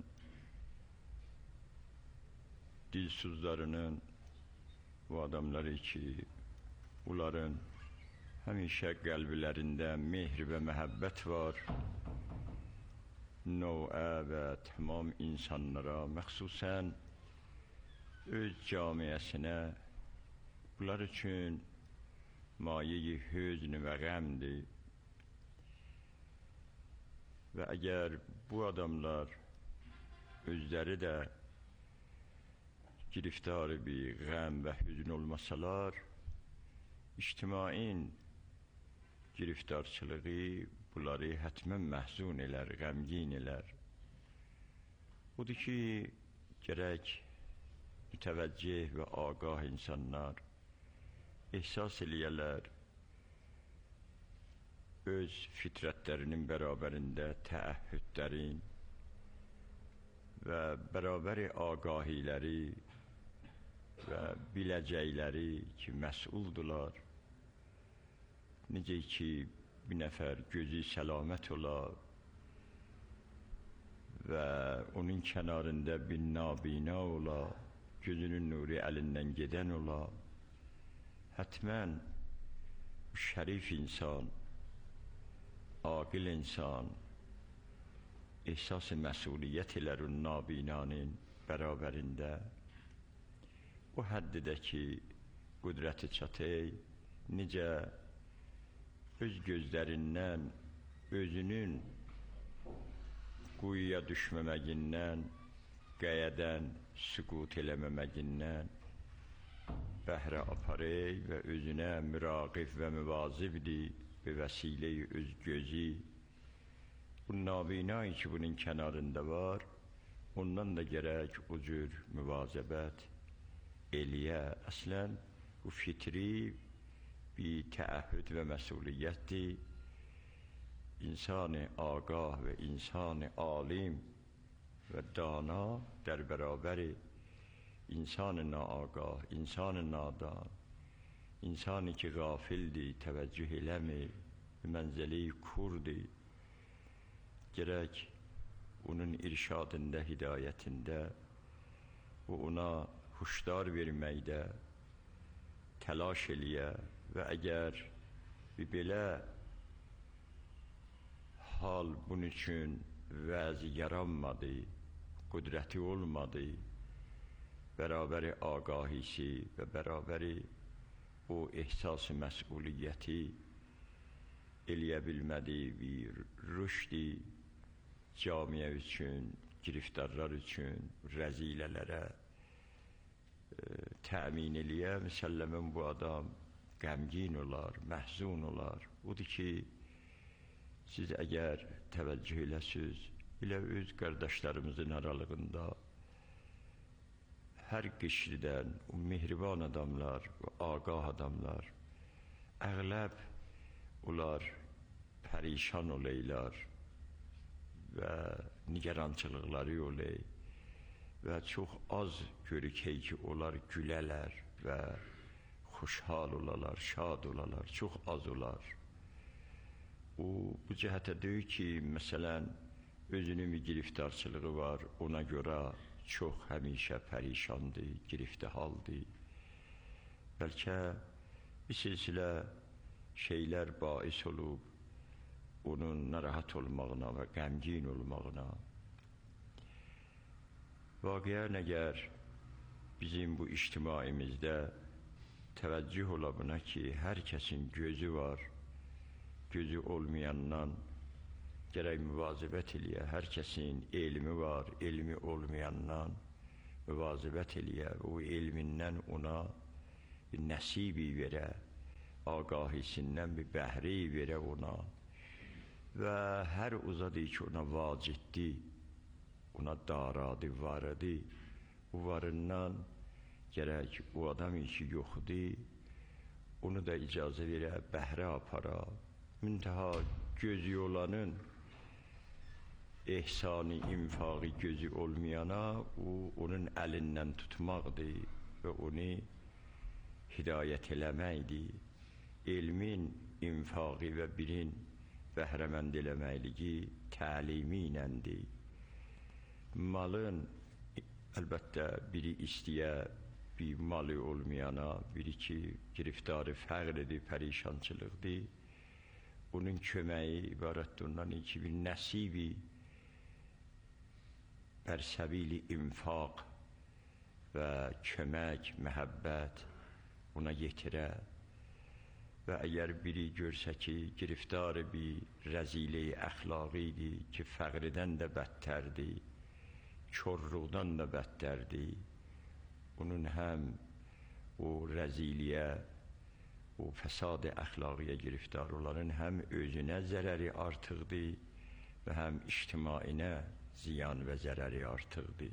dilsuzlarının bu adamları ki, bunların həmişə qəlblərində mehr və məhəbbət var, növə və tamam insanlara, məxsusən öz camiəsinə bunlar üçün maye-i hüzn və qəmdir. Və əgər bu adamlar özləri də giriftarı bir qəm və hüzn olmasalar, ictimaiyyətin giriftarçılığı bunları hətmən məhzun elər, qəmgin elər. Odur ki, gərək mütəvəccih və ağah insanlar ehsas eləyələr, öz fitrətlərinin bərabərində təəhhüdlərin və bərabəri ağahiləri və biləcəkləri ki, məsuldurlar. Necə ki, bir nəfər gözü səlamət ola və onun kənarında bir nabina ola, gözünün nuru əlindən gedən ola, hətmən şərif insan, aqil insan ehsas-ı məsuliyyət elər o nabinanın bərabərində. O həddidə ki, qüdrəti çatay, necə öz gözlərindən, özünün quyuya düşməməgindən, qayədən sükut eləməməgindən bəhrə aparay və özünə müraqib və müvazibdir, به وسیله öz gözü, bu nabinayı ki bunun kənarında var, ondan da gərək o cür müvazəbət eləyə. Əslən, bu fitri bir təəhhüd və məsuliyyətdir. İnsan-ı agah və insan-ı alim və dana در برابر insan-ı naagah, insan-ı nadan, insani ki qafildir, təvəccüh eləmir, mənzəli kurdir, gərək onun irşadında, hidayətində və ona huşdar verməkdə təlaş eləyə və əgər bir belə hal bunun üçün vəzi yaranmadı, qüdrəti olmadı, bərabəri agahisi və bərabəri o ehsas-ı məsuliyyəti eləyə bilmədi, bir rüşdi camiə üçün, giriftarlar üçün, rəzilələrə e, təmin eləyə, müsəlləmən bu adam qəmgin olar, məhzun olar. Odur ki, siz əgər təvəccüh eləsiz, elə öz qardaşlarımızın aralığında hər qişridən o mehriban adamlar, agah adamlar, əğləb onlar pərişan olaylar və nigarançılıqları olay və çox az görükey ki, onlar gülələr və xoşhal olalar, şad olalar, çox az olar. O, bu cəhətə deyir ki, məsələn, özünün bir giriftarçılığı var, ona görə çox həmişə pərişandır, girifti haldır. Bəlkə bir silsilə şeylər bais olub, onun narahat olmağına və qəmgin olmağına. Vaqiən əgər bizim bu ictimaimizdə təvəccüh ola buna ki, hər kəsin gözü var, gözü olmayandan gərək müvazibət eləyə, hər kəsin elmi var, elmi olmayandan müvazibət eləyə, o elmindən ona bir nəsibi verə, agahisindən bir bəhri verə ona və hər uzadı ki, ona vaciddir, ona daradı, varıdı, bu varından gərək o adam ki yoxdur, onu da icazə verə, bəhrə apara, müntəha gözü olanın ehsani, infaqı gözü olmayana o, onun əlindən tutmaqdır və onu hidayət eləməkdir. Elmin infaqı və birin bəhrəmənd eləməkliyi təlimi iləndir. Malın əlbəttə biri istəyə, bir malı olmayana, biri ki giriftarı fəqridir, pərişançılıqdır. Onun köməyi ibarətdir ondan ki, bir nəsibi bər səbili infaq və kömək, məhəbbət ona yetirə və əgər biri görsə ki, giriftarı bir rəzile-i əxlaqidir ki, fəqridən də bədtərdir, körluqdan da bədtərdir, onun həm o rəziliyə, o fəsad-ı əxlaqiyə giriftar olanın həm özünə zərəri artıqdır və həm ictimainə ziyan və zərəri artıqdır.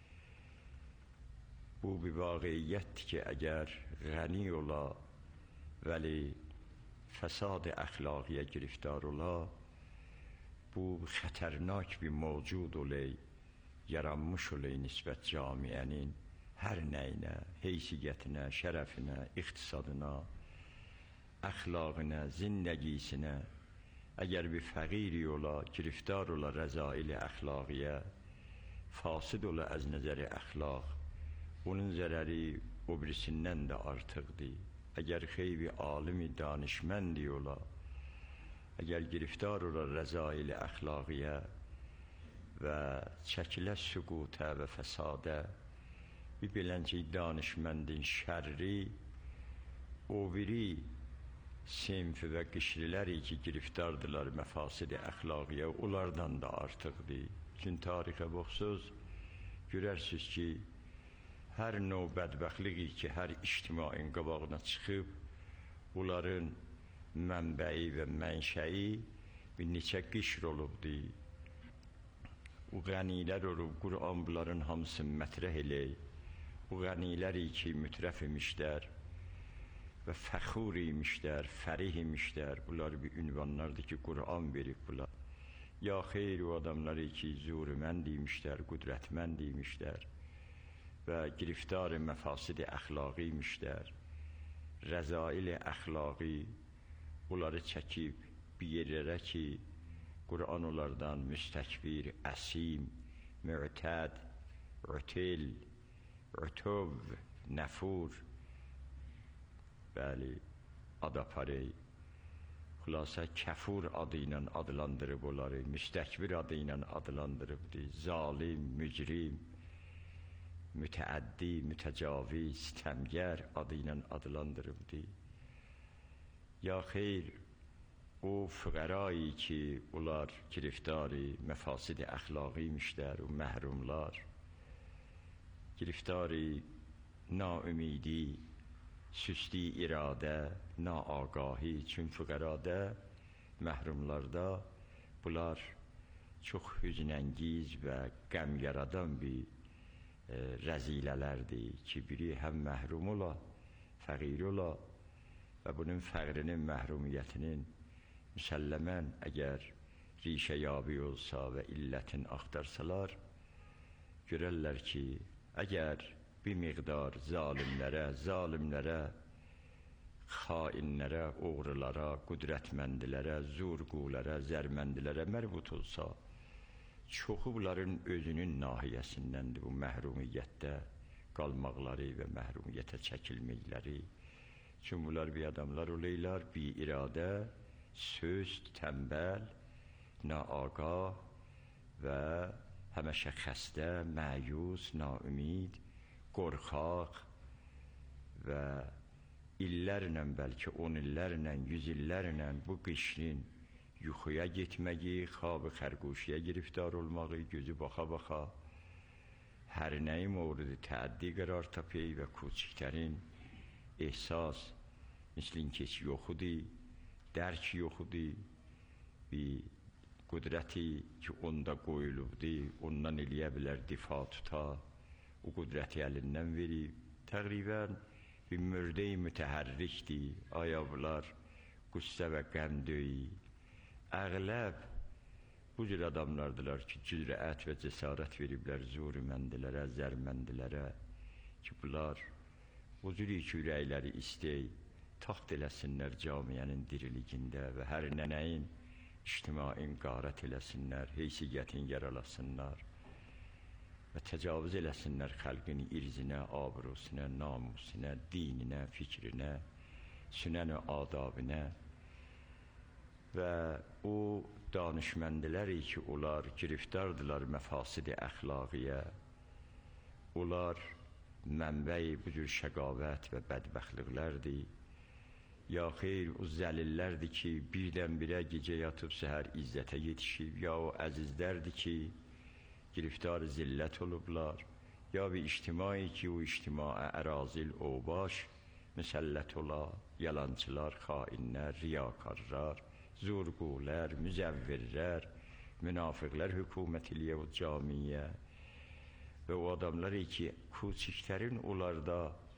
Bu bir vaqiyyətdir ki, əgər ғəni ola, vəli fəsad-ı əxlaqiyə giriftar ola, bu xətərnak bir mövcud olay, yaranmış olay nisbət camiənin hər nəyinə, heysiyyətinə, şərəfinə, iqtisadına, əxlaqına, zindəgisinə, əgər bir fəqiri ola, giriftar ola rəzail-i əxlaqiyə, fasid ola əz nəzəri əxlaq, onun zərəri o birisindən də artıqdır. Əgər xeybi alimi danışməndi ola, əgər giriftar ola rəzail-i əxlaqiyə və çəkilə süqutə və fəsadə, bir belənci danışməndin şərri, o biri sinf və qişriləri ki, giriftardılar məfasid-i əxlaqiyə, onlardan da artıqdır. Çünki tarixə baxsız, görərsiniz ki, hər növ bədbəxtliyi ki, hər ictimain qabağına çıxıb, onların mənbəyi və mənşəyi bir neçə qişr olubdu. O qənilər olub, Qur'an bunların hamısını mətrəh eləyir. O qəniləri ki, mütrəf imişlər və fəxur imişlər, fərih imişlər. Bunlar bir ünvanlardır ki, Qur'an verib bunlar. Ya xeyr, o adamları ki, zurmənd imişlər, qudrətmənd imişlər və giriftar məfasid əxlaqi imişlər. Rəzail əxlaqi bunları çəkib bir yerlərə ki, Qur'an onlardan müstəkbir, əsim, mü'təd, ütil, ütov, nəfur, bəli, ad aparey. Xülasə, kəfur adı ilə adlandırıb onları, müstəkbir adı ilə adlandırıbdır. Zalim, mücrim, mütəəddi, mütəcaviz, təmgər adı ilə adlandırıbdır. Ya xeyr, o füqərayı ki, onlar giriftari, məfasid əxlaqi imişlər, o məhrumlar, giriftari, naümidi, süsti iradə, naagahi, çün füqərada, məhrumlarda bunlar çox hüznəngiz və qəm yaradan bir e, rəzilələrdir ki, biri həm məhrum ola, fəqir ola və bunun fəqrinin, məhrumiyyətinin müsəlləmən əgər rişəyabi olsa və illətin axtarsalar, görərlər ki, əgər bir miqdar zalimlərə, zalimlərə, xainlərə, oğrulara, qudrətməndilərə, zurqulərə, zərməndilərə mərbut olsa, çoxu bunların özünün nahiyəsindəndir bu məhrumiyyətdə qalmaqları və məhrumiyyətə çəkilməkləri. Çünki bunlar bir adamlar oleylər, bir iradə, söz, tənbəl, naagah və həməşə xəstə, məyus, naümid, qorxaq və illərlə, bəlkə on illərlə, yüz illərlə bu qişrin yuxuya getməyi, xab-ı xərquşiyə giriftar olmağı, gözü baxa-baxa, hər nəyi mövrid təəddi qərar tapıyı və küçüklərin ehsas, mislin ki, yoxudur, dərk yoxudur, bir qudrəti ki, onda qoyulubdur, ondan eləyə bilər difa tuta, o qudrəti əlindən verib, təqribən bir mürdə-i mütəhərrikdir, aya bunlar qüssə və qəm döyü. Əğləb bu cür adamlardılar ki, cürət və cəsarət veriblər zurməndilərə, zərməndilərə ki, bunlar o cür iki ürəkləri istəy, taxt eləsinlər camiyənin diriligində və hər nənəyin ictimain qarət eləsinlər, heysiyyətin yaralasınlar və təcavüz eləsinlər xəlqin irzinə, abrusuna, namusuna, dininə, fikrinə, sünən-i adabinə və o danışməndilər ki, onlar giriftardılar məfasid-i əxlaqiyə, onlar mənbəyi bu cür şəqavət və bədbəxtliklərdir. Ya xeyr, o zəlillərdir ki, birdən-birə gecə yatıb səhər izzətə yetişib, ya o əzizlərdir ki, giriftar zillət olublar, ya bir ictimai ki, o ictimai ərazil, obaş, müsəllət ola, yalancılar, xainlər, riyakarlar, zurqulər, müzəvvirlər, münafiqlər hökumət eləyə o camiyə və o adamlar ki, küçüklərin onlarda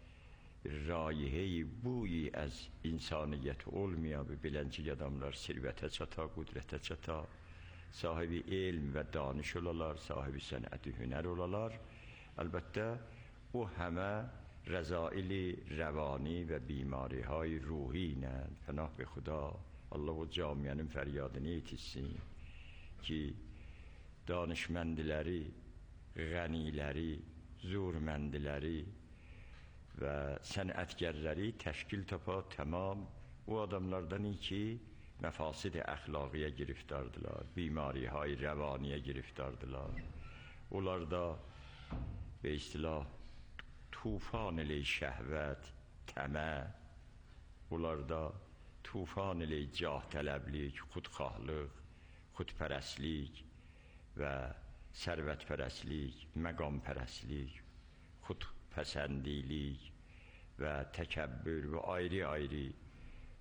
rayiheyi buyi az insaniyyət olmaya və bilənci adamlar sirvətə çata, qudrətə çata, sahibi elm və danış olalar, sahibi sənəti hünər olalar. Əlbəttə, o həmə rəzaili, rəvani və bimarihay ruhi ilə pənah be xuda, Allah o camiyənin fəryadını yetişsin ki, danışməndiləri, qəniləri, zurməndiləri və sənətgərləri təşkil tapa tamam o adamlardan ki, məfasid-i əxlaqiyə giriftardılar, bimarihay rəvaniyə giriftardılar. Onlar da və istilah tufan ilə şəhvət, təmə, onlar da tufan ilə cah tələblik, xudxahlıq, xudpərəslik və sərvətpərəslik, məqampərəslik, xudpəsəndilik və təkəbbür və ayrı-ayrı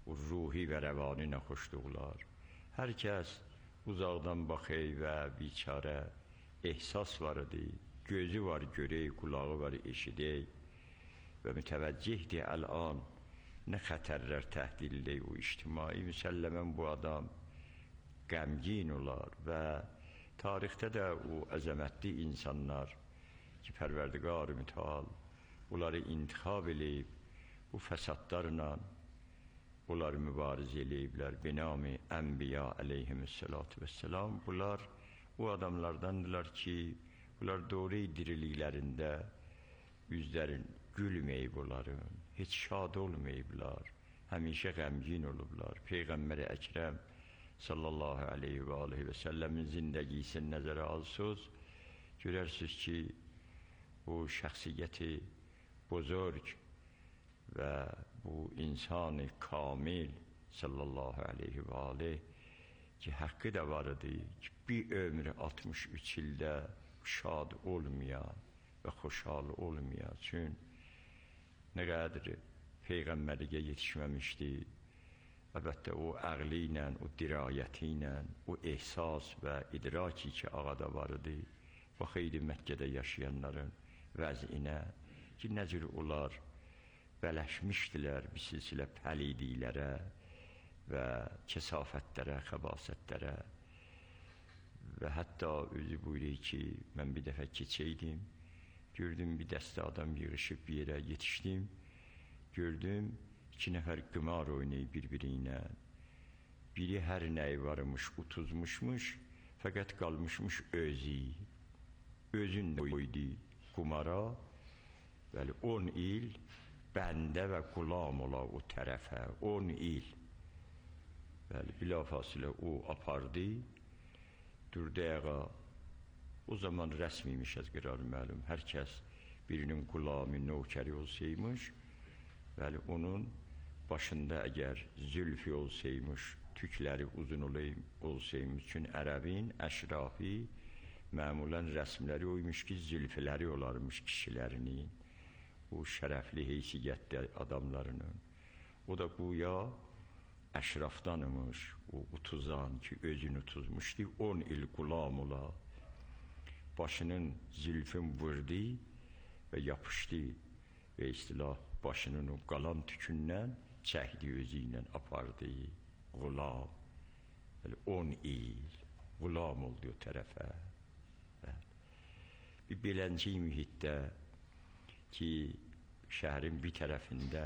o ruhi və rəvani nəxoşluqlar. Hər kəs uzaqdan baxey və biçarə ehsas var idi, gözü var görək, qulağı var eşidək və mütəvəccihdir əlan nə xətərlər təhdildir o ictimai. Müsəlləmən bu adam qəmgin olar və tarixdə də o əzəmətli insanlar ki, Pərverdigar-ı Mütəal onları intixab eləyib, bu fəsadlarla onları mübarizə eləyiblər. Binami Ənbiya əleyhimüssalatu vəssalam. Bunlar o adamlardandırlar ki, bunlar doğru diriliklərində üzlərin gülməyib onların, heç şad olmayıblar, həmişə qəmgin olublar. Peyğəmbər-i Əkrəm sallallahu aleyhi və aleyhi və səlləmin zindəgisini nəzərə alsız, görərsiniz ki, bu şəxsiyyəti buzurg və bu insanı kamil sallallahu aleyhi və aleyhi ki, haqqı da var idi ki, bir ömrü altmış üç ildə şad olmayan və xoşhal olmayan üçün nə qədər Peyğəmbərliyə yetişməmişdi. Əlbəttə o əqli ilə, o dirayəti ilə, o ehsas və idraki ki, ağada var idi, baxıydı Məkkədə yaşayanların vəzinə ki, necür onlar bələşmişdilər bir silsilə pəlidliklərə və kəsafətlərə, xəbasətlərə və hətta özü buyuruyor ki, mən bir dəfə keçəydim, gördüm bir dəstə adam yığışıb bir yerə yetişdim, gördüm iki nəfər qımar oynayıb bir-biri ilə, biri hər nəyi varmış, utuzmuşmuş, fəqət qalmışmış özü, özün də oydu qumara, bəli on il bəndə və qulam ola o tərəfə, on il, bəli bilafasilə o apardı, durdu ayağa. O zaman rəsmiymiş az qərar məlum, hər kəs birinin qulami, növkəri olsaymış, bəli onun başında əgər zülfü olsaymış, tükləri uzun olsaymış, üçün ərəbin, əşrafi, məmulən rəsmləri oymuş ki, zülfüləri olarmış kişilərinin, o şərəfli heysiyyətli adamlarının. O da quya əşrafdanımış, o utuzan ki, özünü utuzmuşdu, on il qulam ola, başının zülfün vurdu və yapışdı və istilah başının o qalan tükündən çəkdi özü ilə apardı, qulam, on il qulam oldu o tərəfə. Bir belənci mühitdə ki, şəhərin bir tərəfində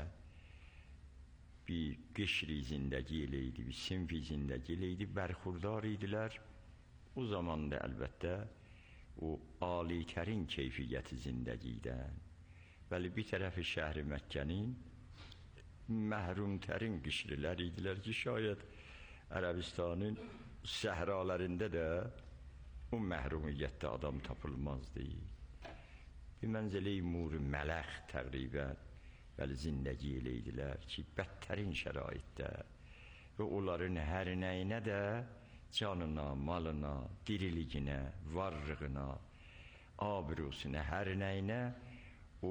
bir qişri zindəgi eləydi, bir sinfi zindəgi eləydi, bərxurdar idilər. O zaman da əlbəttə o alitərin keyfiyyəti zindəgidən, bəli bir tərəfi şəhri Məkkənin məhrumtərin qişrilər idilər ki, şayət Ərəbistanın səhralarında da o məhrumiyyətdə adam tapılmazdı. Bir mənzələ-i mur-i mələx təqribən bəli zindəgi eləydilər ki, bədtərin şəraitdə və onların hər nəyinə də canına, malına, diriliyinə, varlığına, abrusuna, hər nəyinə o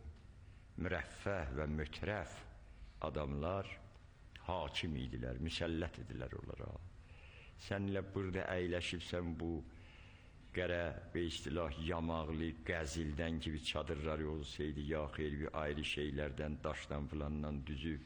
mürəffəh və mütrəf adamlar hakim idilər, müsəllət idilər onlara. Sənlə burada əyləşibsən bu qərə və istilah yamaqlı, qəzildən gibi çadırları olsaydı, ya xeyr bir ayrı şeylərdən, daşdan filandan düzüb,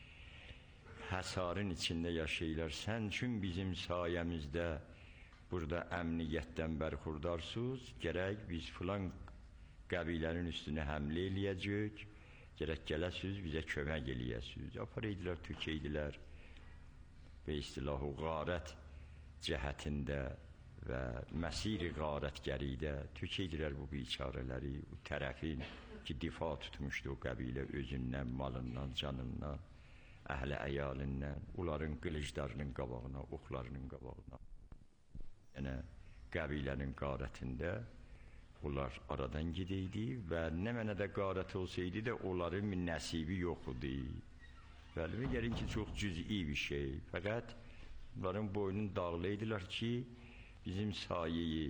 həsarın içində yaşayırlar. Sən üçün bizim sayəmizdə burada əmniyyətdən bərxurdarsınız, gərək biz filan qəbilənin üstünə həmlə eləyəcək, gərək gələsiniz, bizə kömək eləyəsiniz. Aparaydılar, tükəydilər və istilahu qarət cəhətində və məsiri qarətgəridə tükəydilər bu biçarələri, bu tərəfin ki, difa tutmuşdu o qəbilə özündən, malından, canından, əhlə əyalindən, onların qılıclarının qabağına, oxlarının qabağına. Yəni, qəbilənin qarətində onlar aradan gedəydi və nə mənədə qarət olsaydı da onların bir nəsibi yox idi. Bəli, gəlin ki, çox cüz'i bir şey. Fəqət onların boynunu dağlaydılar ki, bizim sayeyi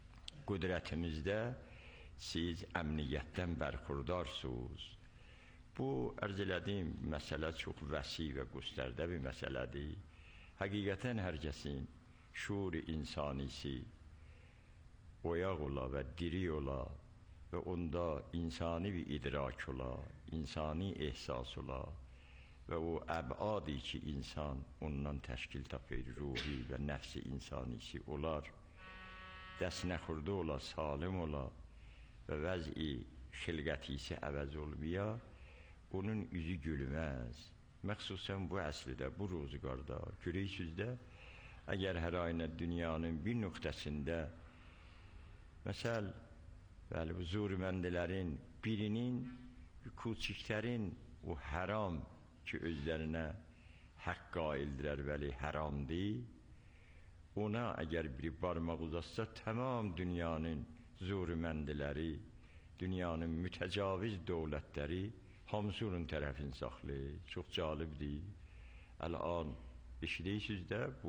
qüdrətimizdə siz əmniyyətdən bərxurdarsınız. Bu, ərz elədiyim məsələ çox vəsi və göstərdə bir məsələdir. Həqiqətən hər kəsin şuur insanisi oyaq ola və diri ola və onda insani bir idrak ola, insani ehsas ola və o əbadi ki, insan ondan təşkil tapır, ruhi və nəfsi insanisi olar, dəsnəxurda ola, salim ola və vəz-i xilqəti isə əvəz olmaya, onun üzü gülməz. Məxsusən bu əsrdə, bu ruzigarda, görürsünüz də, əgər hər aynə dünyanın bir nöqtəsində, məsəl, bəli, bu zuriməndələrin birinin, küçüklərin o həram ki, özlərinə haqq qaildirər, vəli həramdır, ona əgər bir barmaq uzatsa, tamam dünyanın zuriməndələri, dünyanın mütəcaviz dövlətləri hamısı onun tərəfini saxlayır. Çox cəlibdir. Əl-an eşidirsiniz də bu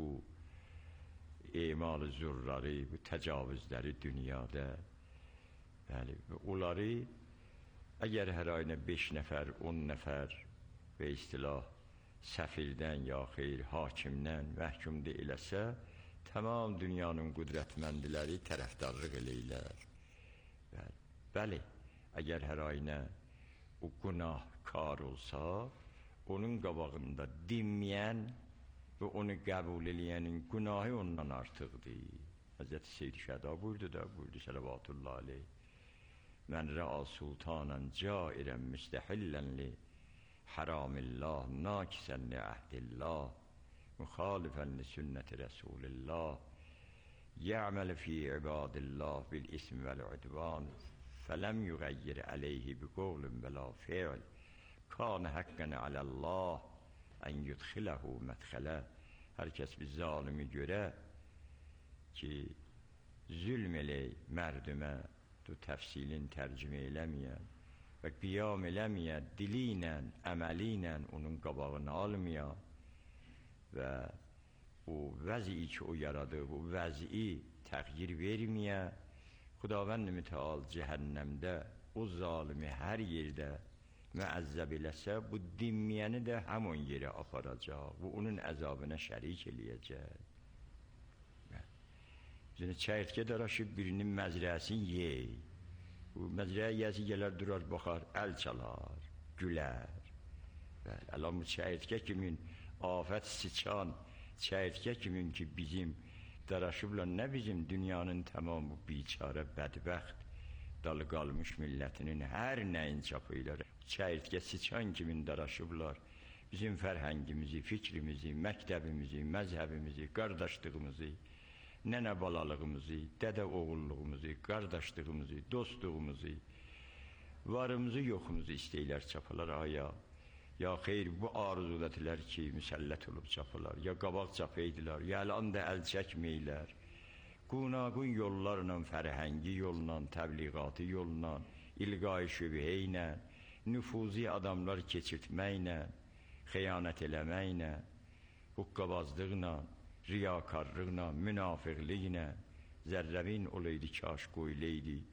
emal-ı zurrları, bu təcavüzləri dünyada. Bəli, onları əgər hər ayına beş nəfər, on nəfər və istilah səfirdən ya xeyr hakimdən məhkumda eləsə, tamam dünyanın qüdrətməndiləri tərəfdarlıq eləyirlər. Bəli, əgər hər ayına o günahkar olsa, onun qabağında dinməyən və onu qəbul eləyənin günahı ondan artıqdır. Həzrəti Seyyid Şəda buyurdu da, buyurdu Sələvatullah aleyh. Mən rə'a sultanan cairən müstəhillən li haramillah, nakisən li əhdillah, müxalifən li sünnəti Rəsulillah, yə'məl fi ibadillah bil ism vəl-udvan, فلم يغير عليه بقول ولا فعل كان حقا على الله en yudxiləhu mədxələ. Hər kəs bir zalimi görə ki, zülm elək mərdümə, bu təfsilin tərcümə eləməyən və qiyam eləməyən, dili ilə, əməli ilə onun qabağını almayan və o vəzi ki, o yaradı, bu vəzi təğyir verməyən, Xudavənd mütəal cəhənnəmdə o zalimi hər yerdə müəzzəb eləsə, bu dinməyəni də həmon yerə aparacaq və onun əzabına şərik eləyəcək. Yəni, çəyirtkə daraşıb birinin məzrəsini yey. Bu məzrəyə yəzi gələr, durar, baxar, əl çalar, gülər. Əlam bu çəyirtkə kimin afət sıçan, çəyirtkə kimin ki bizim daraşıblar, nə bizim dünyanın tamamı biçarə, bədbəxt, dalı qalmış millətinin hər nəyin çapıylar. Çəyirtkə sıçan kimin daraşıblar, bizim fərhəngimizi, fikrimizi, məktəbimizi, məzhəbimizi, qardaşlığımızı, nənə balalığımızı, dədə oğulluğumuzu, qardaşlığımızı, dostluğumuzu, varımızı, yoxumuzu istəyirlər çapalar aya. Ya xeyr, bu arzudətlər ki, müsəllət olub çapılar, ya qabaq çapıydılar, ya əlan da əl çəkməylər. Qunaqun yollarla, fərhəngi yolla, təbliğatı yolla, ilqai şübhə ilə, nüfuzi adamlar keçirtməklə, xəyanət eləməklə, huqqabazlıqla, riyakarlıqla, münafiqliklə, zərrəvin olaydı, kaş qoyuleydi,